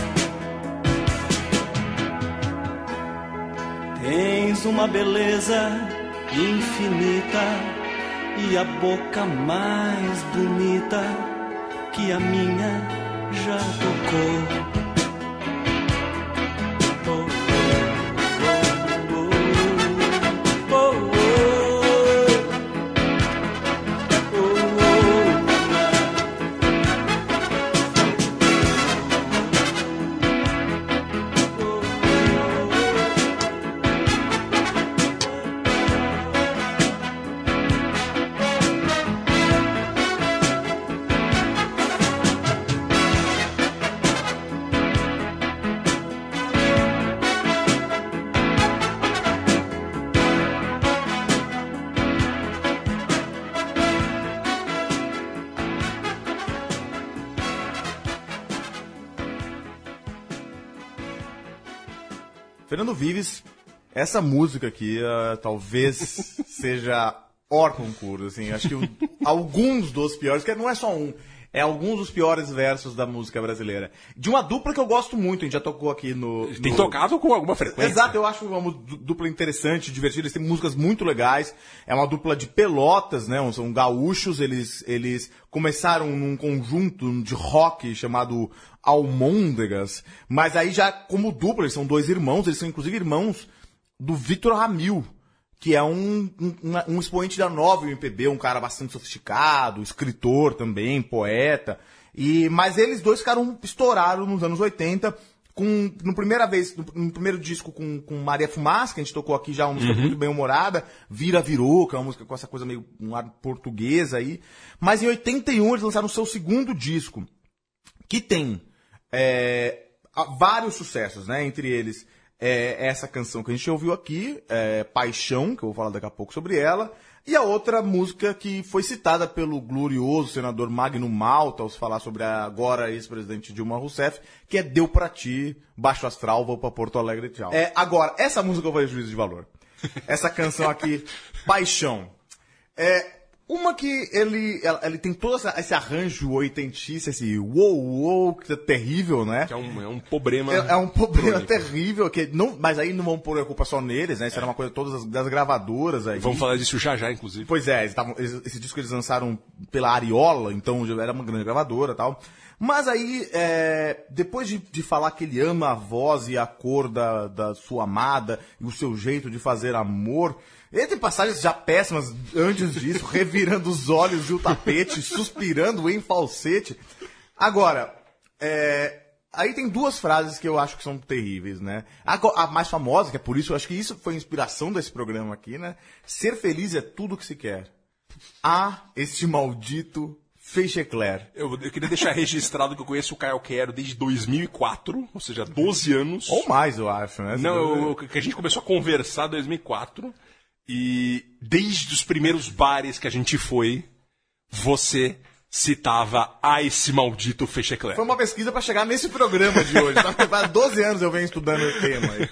Tens uma beleza infinita e a boca mais bonita que a minha já tocou. Oh, oh, oh, oh, Fernando Vives, essa música aqui uh, talvez seja hors concurso, assim, acho que o, alguns dos piores, que não é só um, é alguns dos piores versos da música brasileira. De uma dupla que eu gosto muito, a gente já tocou aqui no... Tem no... tocado com alguma frequência. Exato, eu acho uma dupla interessante, divertida, eles têm músicas muito legais, é uma dupla de Pelotas, né, são gaúchos, eles, eles começaram num conjunto de rock chamado Almôndegas, mas aí já como dupla, eles são dois irmãos, eles são inclusive irmãos do Victor Ramil, que é um, um, um expoente da nova M P B, um cara bastante sofisticado, escritor também, poeta. E, mas eles dois ficaram, estouraram nos anos oitenta, com, no primeira vez, no, no primeiro disco com, com Maria Fumaça, que a gente tocou aqui já, uma música uhum. muito bem humorada, Vira Virou, que é uma música com essa coisa meio um ar portuguesa aí. Mas em oitenta e um eles lançaram o seu segundo disco, que tem é, vários sucessos, né? Entre eles... É essa canção que a gente ouviu aqui, é Paixão, que eu vou falar daqui a pouco sobre ela, e a outra música que foi citada pelo glorioso senador Magno Malta, ao falar sobre a agora ex-presidente Dilma Rousseff, que é Deu Pra Ti, Baixo Astral, Vou Pra Porto Alegre, Tchau. É, agora, essa música eu vou juízo de valor. Essa canção aqui, Paixão. É... Uma que ele, ele tem todo esse arranjo oitentista, esse uou, uou, que é terrível, né? Que é um, é um problema. É, é um problema crônico. Terrível, que não, mas aí não vão pôr a culpa só neles, né? Isso é. Era uma coisa todas das, das gravadoras aí. Vamos falar disso já já, inclusive. Pois é, eles tavam, eles, esse disco eles lançaram pela Ariola, então já era uma grande gravadora e tal. Mas aí, é, depois de, de falar que ele ama a voz e a cor da, da sua amada e o seu jeito de fazer amor... Ele tem passagens já péssimas antes disso, revirando os olhos e o tapete, suspirando em falsete. Agora, é, aí tem duas frases que eu acho que são terríveis, né? A, a mais famosa, que é por isso, eu acho que isso foi a inspiração desse programa aqui, né? Ser feliz é tudo o que se quer. Ah, este maldito Feichecler. Eu, eu queria deixar registrado que eu conheço o Caio Quero desde dois mil e quatro, ou seja, doze anos. Ou mais, eu acho, né? Não, eu, que a gente começou a conversar em dois mil e quatro... E desde os primeiros bares que a gente foi, você citava a esse maldito Feichecler. Foi uma pesquisa para chegar nesse programa de hoje. Há doze anos eu venho estudando o tema aí.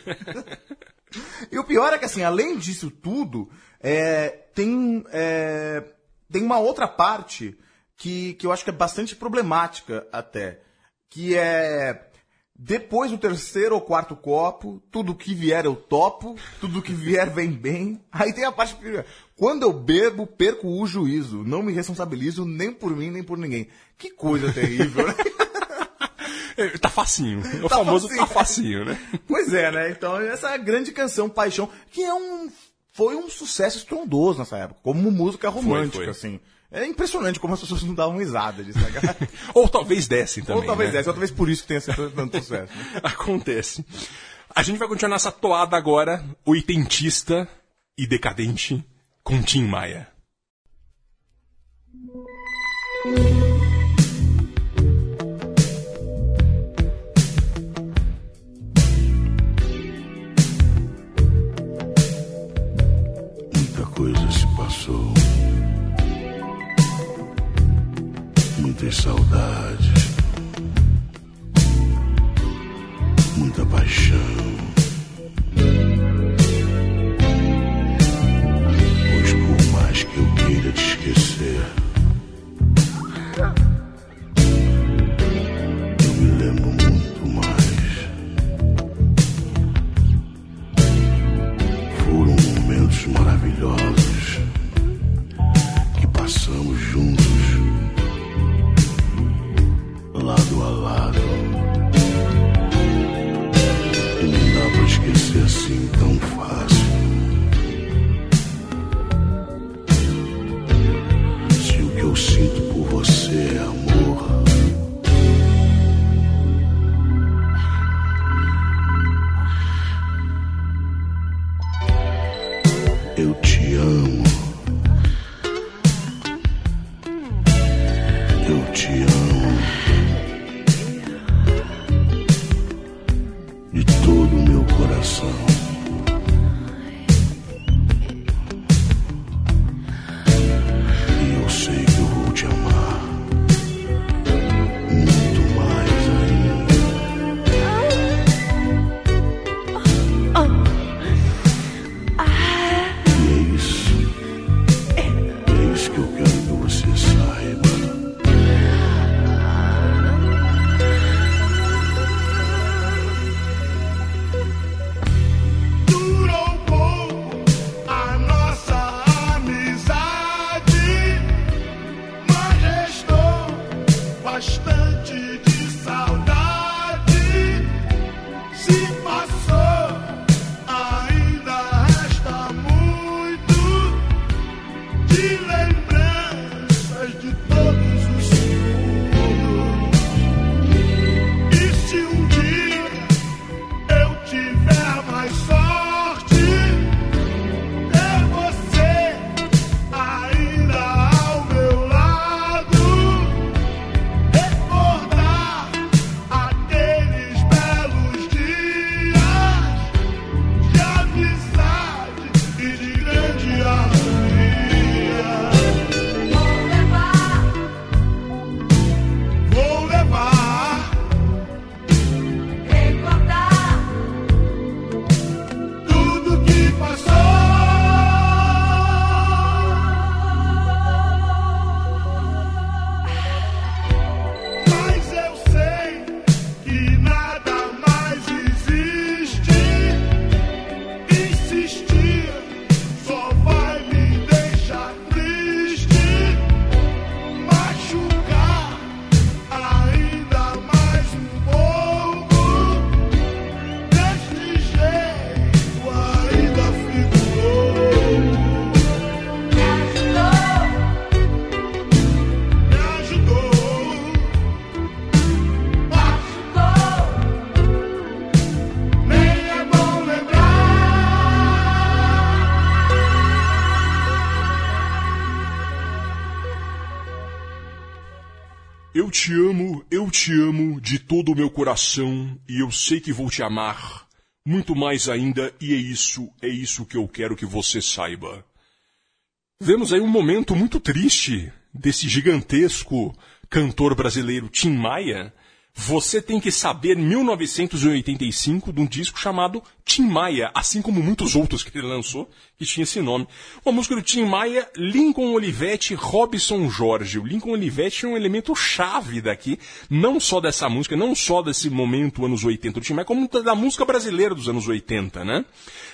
E o pior é que, assim, além disso tudo, é, tem, é, tem uma outra parte que, que eu acho que é bastante problemática até, que é... Depois do terceiro ou quarto copo, tudo que vier eu topo, tudo que vier vem bem. Aí tem a parte que... Quando eu bebo, perco o juízo. Não me responsabilizo nem por mim, nem por ninguém. Que coisa terrível, né? Tá facinho. O tá famoso facinho. Tá facinho, né? Pois é, né? Então, essa grande canção, Paixão, que é um... foi um sucesso estrondoso nessa época. Como música romântica, foi, foi. assim. É impressionante como as pessoas não davam risada disso, né, cara? Ou talvez dessem também. Ou talvez né? dessem, ou talvez por isso que tenha sido tanto sucesso. Né? Acontece. A gente vai continuar nessa toada agora, oitentista e decadente, com Tim Maia. Muita coisa se passou. Muitas saudades, muita paixão. Pois por mais que eu queira te esquecer, eu me lembro muito mais. Foram momentos maravilhosos que passamos juntos. Lado a lado. E não dá pra esquecer assim tão fácil. Se o que eu sinto por você é amor, eu te amo. Eu te amo. De todo o meu coração. E eu sei que eu vou te amar muito mais ainda. Eu te amo, eu te amo de todo o meu coração e eu sei que vou te amar muito mais ainda e é isso, é isso que eu quero que você saiba. Vemos aí um momento muito triste desse gigantesco cantor brasileiro Tim Maia. Você tem que saber mil novecentos e oitenta e cinco de um disco chamado Tim Maia, assim como muitos outros que ele lançou, que tinha esse nome. Uma música do Tim Maia, Lincoln Olivetti, Robson Jorge. O Lincoln Olivetti é um elemento chave daqui, não só dessa música, não só desse momento anos oitenta do Tim Maia, como da música brasileira dos anos oitenta, né?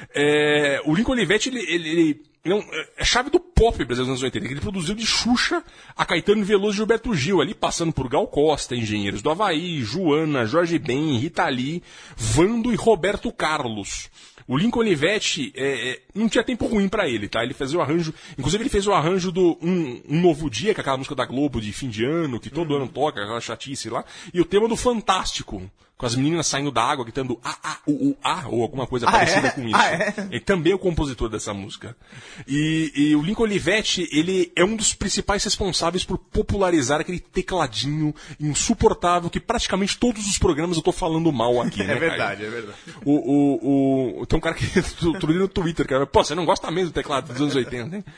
É, o Lincoln Olivetti, ele... ele, ele Não, é chave do pop brasileiro dos anos oitenta, que ele produziu de Xuxa a Caetano Veloso e Gilberto Gil, ali passando por Gal Costa, Engenheiros do Havaí, Joana, Jorge Ben, Rita Lee, Vando e Roberto Carlos. O Lincoln Olivetti é, é, não tinha tempo ruim pra ele, tá? Ele fez o arranjo, inclusive ele fez o arranjo do Um, um Novo Dia, que é aquela música da Globo de fim de ano, que todo uhum. ano toca, aquela chatice lá, e o tema do Fantástico, com as meninas saindo da água, gritando A, A, U, U, A, ou alguma coisa ah, parecida é? com isso. Ah, é? Ele também é o compositor dessa música. E, e o Lincoln Olivetti, ele é um dos principais responsáveis por popularizar aquele tecladinho insuportável que praticamente todos os programas eu tô falando mal aqui, né, É verdade, Caio? é verdade. O, o, o, tem um cara que outro dia no Twitter, cara, pô, você não gosta mesmo do teclado dos anos oitenta, hein?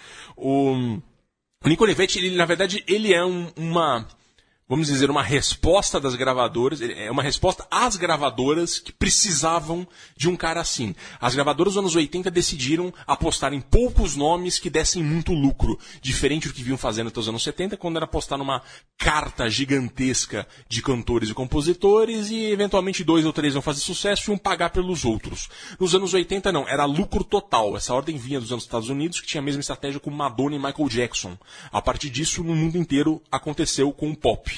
O, o Lincoln Olivetti, ele, na verdade, ele é um, uma... vamos dizer, uma resposta das gravadoras, é uma resposta às gravadoras que precisavam de um cara assim. As gravadoras dos anos oitenta decidiram apostar em poucos nomes que dessem muito lucro, diferente do que vinham fazendo até os anos setenta, quando era apostar numa carta gigantesca de cantores e compositores e eventualmente dois ou três iam fazer sucesso e iam pagar pelos outros. Nos anos oitenta não, era lucro total. Essa ordem vinha dos anos Estados Unidos, que tinha a mesma estratégia com Madonna e Michael Jackson. A partir disso, no mundo inteiro aconteceu com o pop.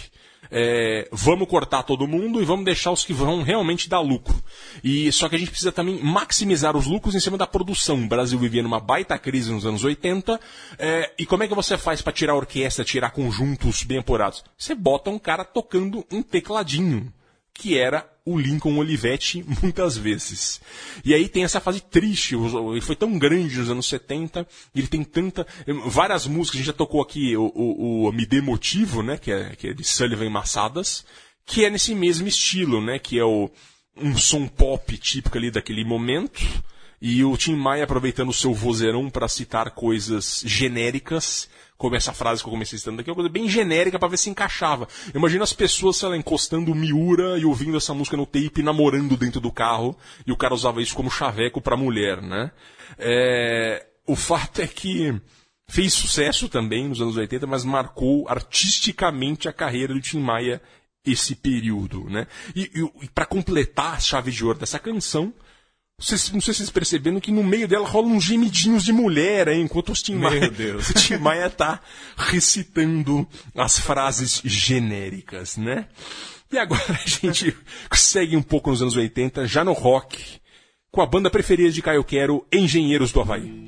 É, vamos cortar todo mundo e vamos deixar os que vão realmente dar lucro. E só que a gente precisa também maximizar os lucros em cima da produção. O Brasil vivia numa baita crise nos anos oitenta. É, e como é que você faz para tirar a orquestra, tirar conjuntos bem apurados? Você bota um cara tocando um tecladinho, que era o Lincoln Olivetti muitas vezes. E aí tem essa fase triste, ele foi tão grande nos anos setenta, ele tem tanta... várias músicas, a gente já tocou aqui o, o, o Me Dê Motivo, né, que é, que é de Sullivan e Massadas, que é nesse mesmo estilo, né, que é o, um som pop típico ali daquele momento, e o Tim Maia aproveitando o seu vozeirão para citar coisas genéricas, como essa frase que eu comecei citando aqui, é uma coisa bem genérica pra ver se encaixava. Eu imagino as pessoas, sei lá, encostando Miura e ouvindo essa música no tape, namorando dentro do carro, e o cara usava isso como chaveco pra mulher, né? É... O fato é que fez sucesso também nos anos oitenta, mas marcou artisticamente a carreira do Tim Maia esse período, né? E, e, e pra completar a chave de ouro dessa canção, Vocês, não sei se vocês perceberam que no meio dela rolam uns gemidinhos de mulher, hein, enquanto o Tim Maia, o Tim Maia tá recitando as frases genéricas, né? E agora a gente segue um pouco nos anos oitenta, já no rock, com a banda preferida de Caio Quero, Engenheiros do Havaí.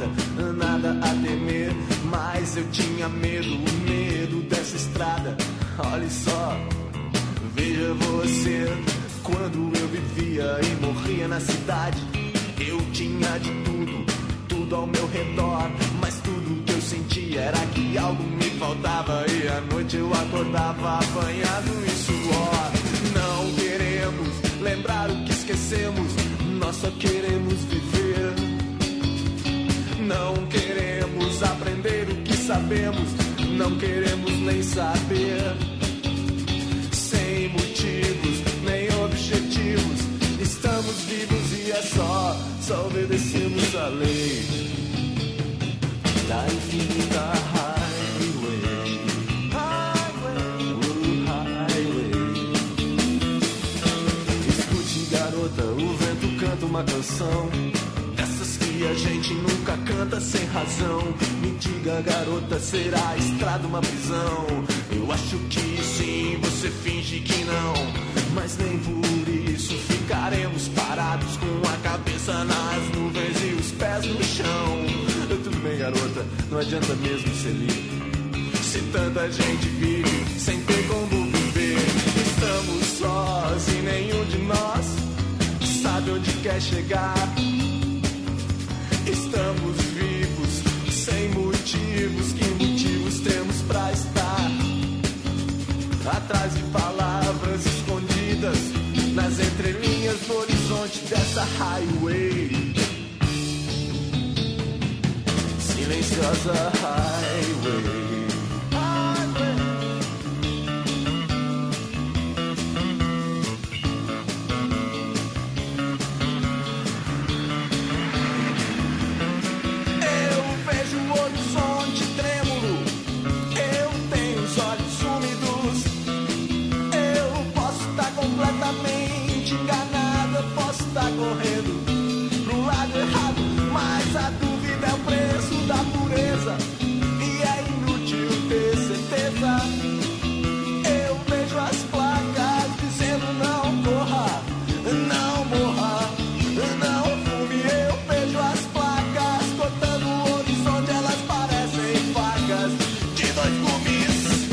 Nada a temer, mas eu tinha medo, medo dessa estrada. olhe só, veja você. Quando eu vivia e morria na cidade, eu tinha de tudo, tudo ao meu redor. Mas tudo que eu sentia era que algo me faltava. E à noite eu acordava apanhado em suor. Não queremos lembrar o que esquecemos, nós só queremos viver. Não queremos aprender o que sabemos, não queremos nem saber. Sem motivos, nem objetivos, estamos vivos e é só, só obedecemos a lei da infinita highway, highway, highway. Escute, garota, o vento canta uma canção, dessas que a gente nunca canta sem razão. Me diga, garota, será a estrada uma prisão? Eu acho que sim, você finge que não, mas nem por isso ficaremos parados com a cabeça nas nuvens e os pés no chão. Tudo bem, garota, não adianta mesmo ser livre, se tanta gente vive sem ter como viver. Estamos sós e nenhum de nós sabe onde quer chegar. Estamos vivos, sem motivos, que motivos temos pra estar atrás de palavras escondidas nas entrelinhas do horizonte dessa highway, silenciosa highway. Correndo pro lado errado, mas a dúvida é o preço da pureza e é inútil ter certeza. Eu vejo as placas dizendo não corra, não morra, não fume. Eu vejo as placas cortando o horizonte, elas parecem facas de dois gumes.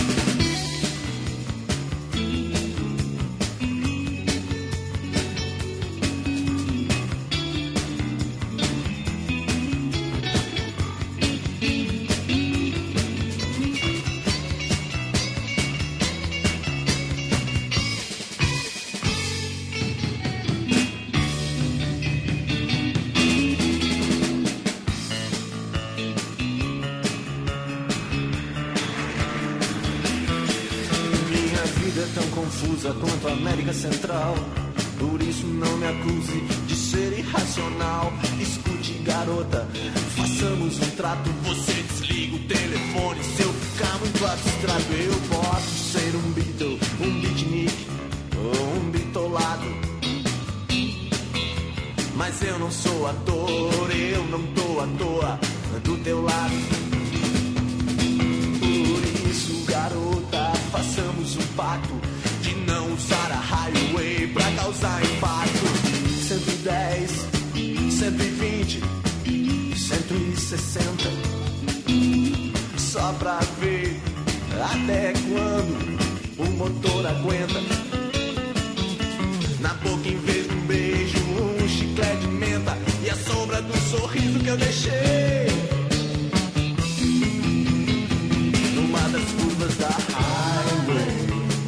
Quanto a América Central, por isso não me acuse de ser irracional. Escute, garota, façamos um trato. Você desliga o telefone se eu ficar muito abstrato. Eu posso ser um Beatle, um beatnik ou um bitolado, mas eu não sou ator, eu não tô à toa do teu lado. Por isso, garota, façamos um pacto de não usar a highway pra causar impacto. Cento e dez, cento e vinte, cento e sessenta, só pra ver até quando o motor aguenta. Na boca, em vez de um beijo, um chiclete de menta e a sombra do sorriso que eu deixei numa das curvas da highway.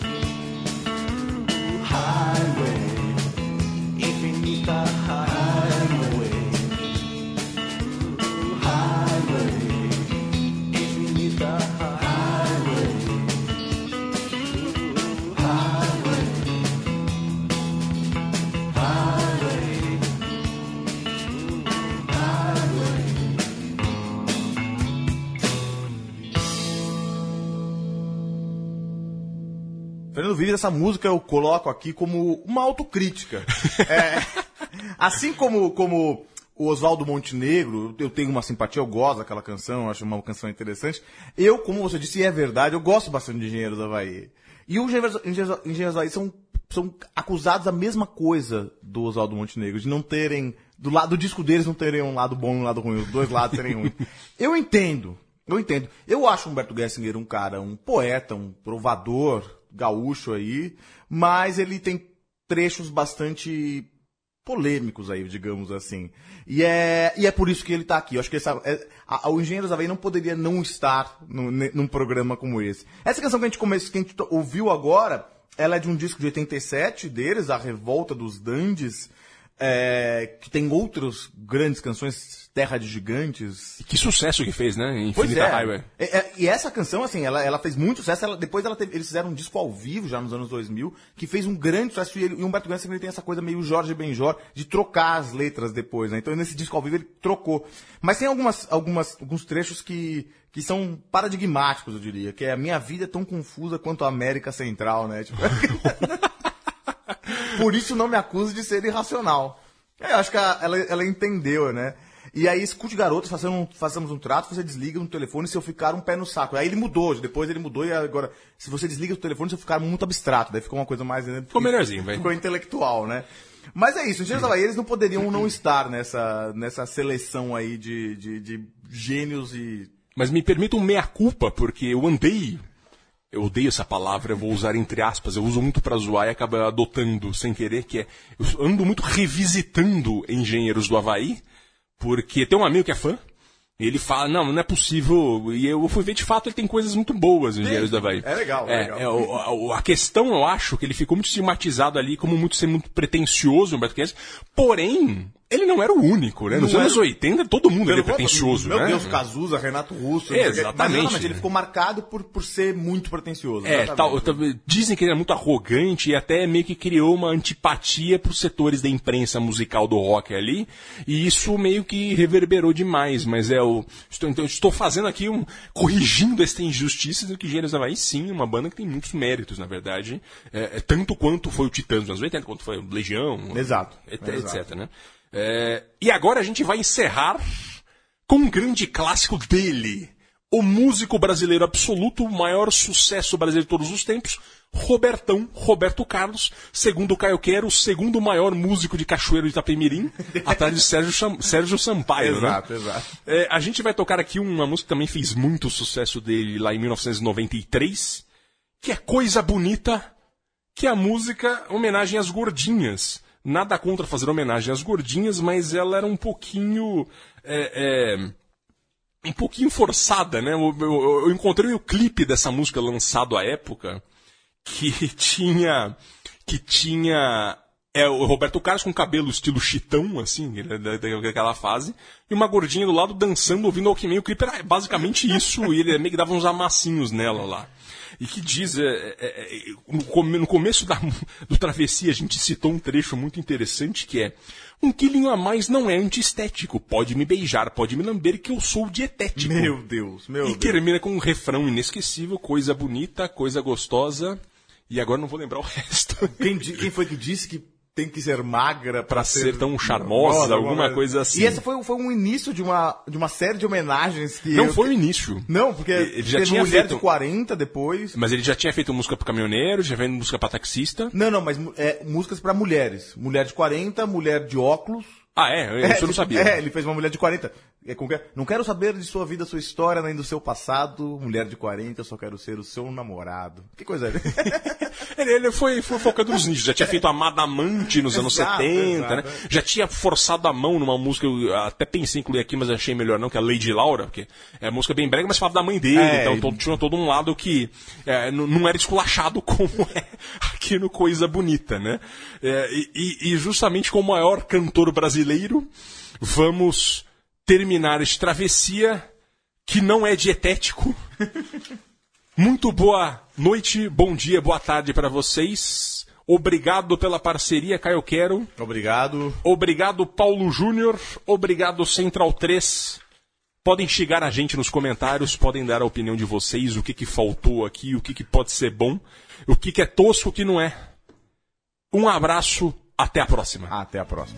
Infinita highway, highway, infinita highway, highway, highway, highway. Fernando Vives, essa música eu coloco aqui como uma autocrítica. É, assim como, como o Oswaldo Montenegro, eu tenho uma simpatia, eu gosto daquela canção, acho uma canção interessante. Eu, como você disse, e é verdade, eu gosto bastante de Engenheiros do Havaí. E os Engenheiros, Engenheiros, Engenheiros do Havaí são, são acusados da mesma coisa do Oswaldo Montenegro, de não terem, do lado do disco deles não terem um lado bom e um lado ruim, os dois lados serem ruins. Eu entendo Eu entendo. Eu acho o Humberto Gessinger um cara, um poeta, um trovador gaúcho aí, mas ele tem trechos bastante polêmicos aí, digamos assim. E é, e é por isso que ele tá aqui. Eu acho que essa, é, a, a, o Engenheiros do Havaí não poderia não estar no, ne, num programa como esse. Essa canção que a gente, come, que a gente ouviu agora, ela é de um disco de oitenta e sete deles, A Revolta dos Dandes, é, que tem outras grandes canções, Terra de Gigantes. E que sucesso que fez, né? Pois Infinita é. Highway. É, é, e essa canção, assim, ela, ela fez muito sucesso. Ela, depois ela teve, eles fizeram um disco ao vivo, já nos anos dois mil, que fez um grande sucesso. E, ele, e o Humberto Gessinger tem essa coisa meio Jorge Benjor, de trocar as letras depois, né? Então, nesse disco ao vivo, ele trocou. Mas tem algumas, algumas, alguns trechos que, que são paradigmáticos, eu diria. Que é: a minha vida é tão confusa quanto a América Central, né? Tipo... Por isso não me acuse de ser irracional. Eu acho que a, ela, ela entendeu, né? E aí, escute, garoto, façamos um, façamos um trato, você desliga no telefone se eu ficar um pé no saco. Aí ele mudou, depois ele mudou e agora, se você desliga o telefone, se eu ficar muito abstrato, daí ficou uma coisa mais... Né, ficou melhorzinho, velho. Ficou intelectual, né? Mas é isso, os Engenheiros do Havaí, eles não poderiam não estar nessa, nessa seleção aí de, de, de gênios e... Mas me permita um meia-culpa, porque eu andei... Eu odeio essa palavra, eu vou usar entre aspas, eu uso muito pra zoar e acabo adotando sem querer, que é... Eu ando muito revisitando Engenheiros do Havaí, porque tem um amigo que é fã, e ele fala, não, não é possível, e eu fui ver, de fato, ele tem coisas muito boas, Engenheiros do Havaí. É legal, é, é legal. É, a, a questão, eu acho, que ele ficou muito estigmatizado ali, como muito ser muito pretencioso, Humberto Gessinger, porém... Ele não era o único, né? Nos não anos era... oitenta, todo mundo era pretencioso, meu né? Meu Deus, Cazuza, Renato Russo... Exatamente. Mas, ele ficou marcado por, por ser muito pretencioso. É, tal, tal, dizem que ele era muito arrogante e até meio que criou uma antipatia para os setores da imprensa musical do rock ali, e isso meio que reverberou demais, mas é o... Estou, então, estou fazendo aqui um... corrigindo esta injustiça do que Engenheiros do Havaí, sim, uma banda que tem muitos méritos, na verdade, é, é, tanto quanto foi o Titãs nos anos oitenta, quanto foi o Legião... Exato. Et, é, etc, exato. né? É, e agora a gente vai encerrar com um grande clássico dele, o músico brasileiro absoluto, o maior sucesso brasileiro de todos os tempos, Robertão, Roberto Carlos, segundo o Caio Quero, o segundo maior músico de Cachoeiro de Itapemirim, atrás de Sérgio, Sérgio Sampaio. Exato, né? exato. É, a gente vai tocar aqui uma música que também fez muito sucesso dele lá em mil novecentos e noventa e três, que é Coisa Bonita, que é a música homenagem às gordinhas. Nada contra fazer homenagem às gordinhas, mas ela era um pouquinho... É, é, um pouquinho forçada, né? Eu, eu, eu encontrei o clipe dessa música lançado à época, que tinha... Que tinha... É, o Roberto Carlos com cabelo estilo chitão, assim, daquela fase, e uma gordinha do lado dançando, ouvindo Alckmin. O clipe era basicamente isso, e ele meio que dava uns amassinhos nela lá. E que diz, é, é, é, no começo da, do Travessia a gente citou um trecho muito interessante que é: um quilinho a mais não é antiestético, pode me beijar, pode me lamber que eu sou dietético. Meu Deus, meu e Deus. E termina com um refrão inesquecível, coisa bonita, coisa gostosa, e agora não vou lembrar o resto. Quem, quem foi que disse que tem que ser magra pra, pra ser, ser tão charmosa, alguma, alguma coisa assim. E essa foi, foi um início de uma, de uma série de homenagens que... Não eu... foi o início. Não, porque ele já teve tinha Mulher feito... de quarenta depois. Mas ele já tinha feito música pro caminhoneiro, já feito música pra taxista. Não, não, mas é, músicas pra mulheres. Mulher de quarenta, Mulher de óculos. Ah, é? Isso é, eu não sabia. É, ele fez uma Mulher de quarenta. É, não quero saber de sua vida, sua história, nem do seu passado. Mulher de quarenta, eu só quero ser o seu namorado. Que coisa é? ele, ele foi, foi focando nos nichos. Já tinha feito Amada Amante nos anos exato, setenta, exato. Né? Já tinha forçado a mão numa música, eu até pensei em incluir aqui, mas achei melhor não, que é a Lady Laura, porque é música bem brega, mas falava da mãe dele. É, então todo, tinha todo um lado que é, não era esculachado como é aqui no Coisa Bonita, né? É, e, e justamente com o maior cantor brasileiro, vamos terminar esta travessia que não é dietético. Muito boa noite, bom dia, boa tarde para vocês. Obrigado pela parceria, Caio Quero. Obrigado. Obrigado, Paulo Júnior. Obrigado, Central três. Podem chegar a gente nos comentários, podem dar a opinião de vocês, o que, que faltou aqui, o que, que pode ser bom, o que, que é tosco, o que não é. Um abraço, até a próxima. Até a próxima.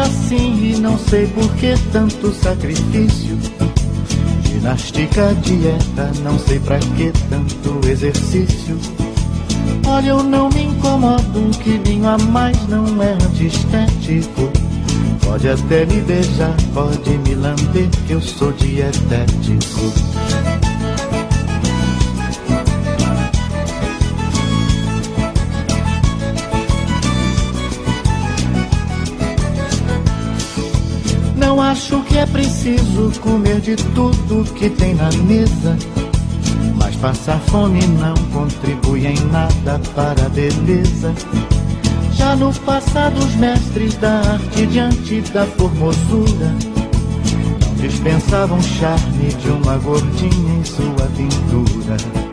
assim e não sei por que tanto sacrifício. Ginástica, dieta, não sei pra que tanto exercício. Olha, eu não me incomodo, um quilinho a mais não é antiestético. Pode até me beijar, pode me lamber, que eu sou dietético. Não acho que é preciso comer de tudo que tem na mesa, mas passar fome não contribui em nada para a beleza. Já no passado os mestres da arte diante da formosura não dispensavam charme de uma gordinha em sua pintura.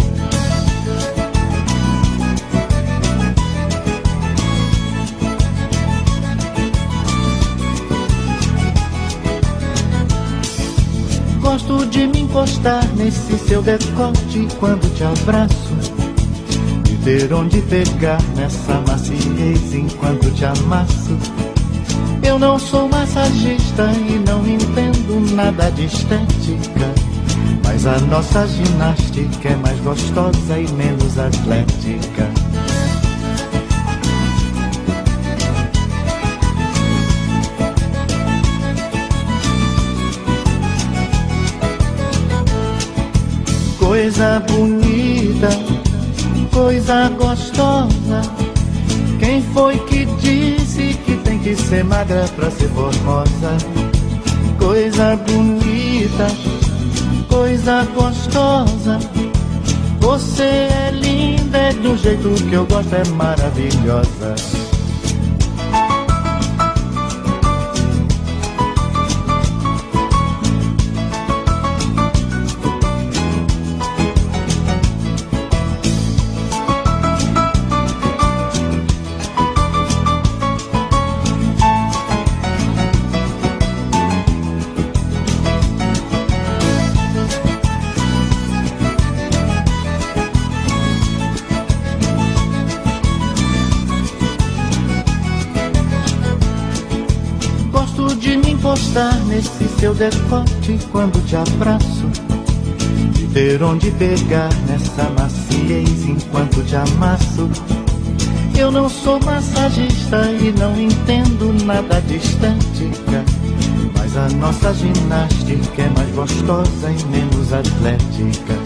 Gosto de me encostar nesse seu decote quando te abraço, de ter onde pegar nessa maciez enquanto te amasso. Eu não sou massagista e não entendo nada de estética, mas a nossa ginástica é mais gostosa e menos atlética. Coisa bonita, coisa gostosa. Quem foi que disse que tem que ser magra pra ser formosa? Coisa bonita, coisa gostosa. Você é linda, é do jeito que eu gosto, é maravilhosa. Nesse seu decote quando te abraço, de ter onde pegar nessa maciez enquanto te amasso. Eu não sou massagista e não entendo nada de estética, mas a nossa ginástica é mais gostosa e menos atlética.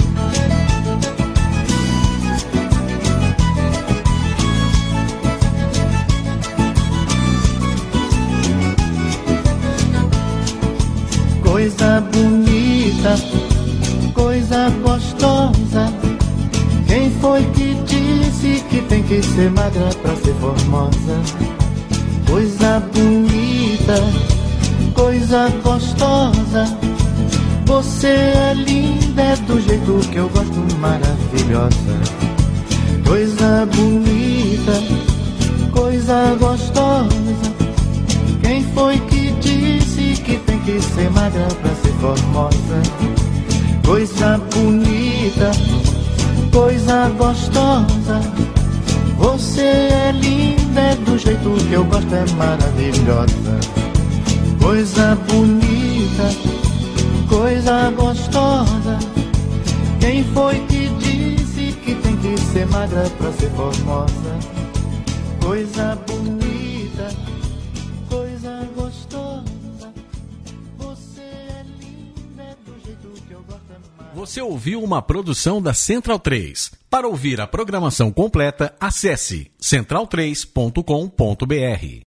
Coisa bonita, coisa gostosa. Quem foi que disse que tem que ser magra pra ser formosa? Coisa bonita, coisa gostosa. Você é linda, é do jeito que eu gosto, maravilhosa. Coisa bonita, coisa gostosa. Quem foi que disse que tem que ser magra pra ser formosa? Coisa bonita, coisa gostosa. Você é linda, é do jeito que eu gosto, é maravilhosa. Coisa bonita, coisa gostosa. Quem foi que disse que tem que ser magra pra ser formosa? Coisa bonita, coisa gostosa. Você é linda, é do jeito que eu gosto, é maravilhosa. Você ouviu uma produção da Central três. Para ouvir a programação completa, acesse central três ponto com ponto br.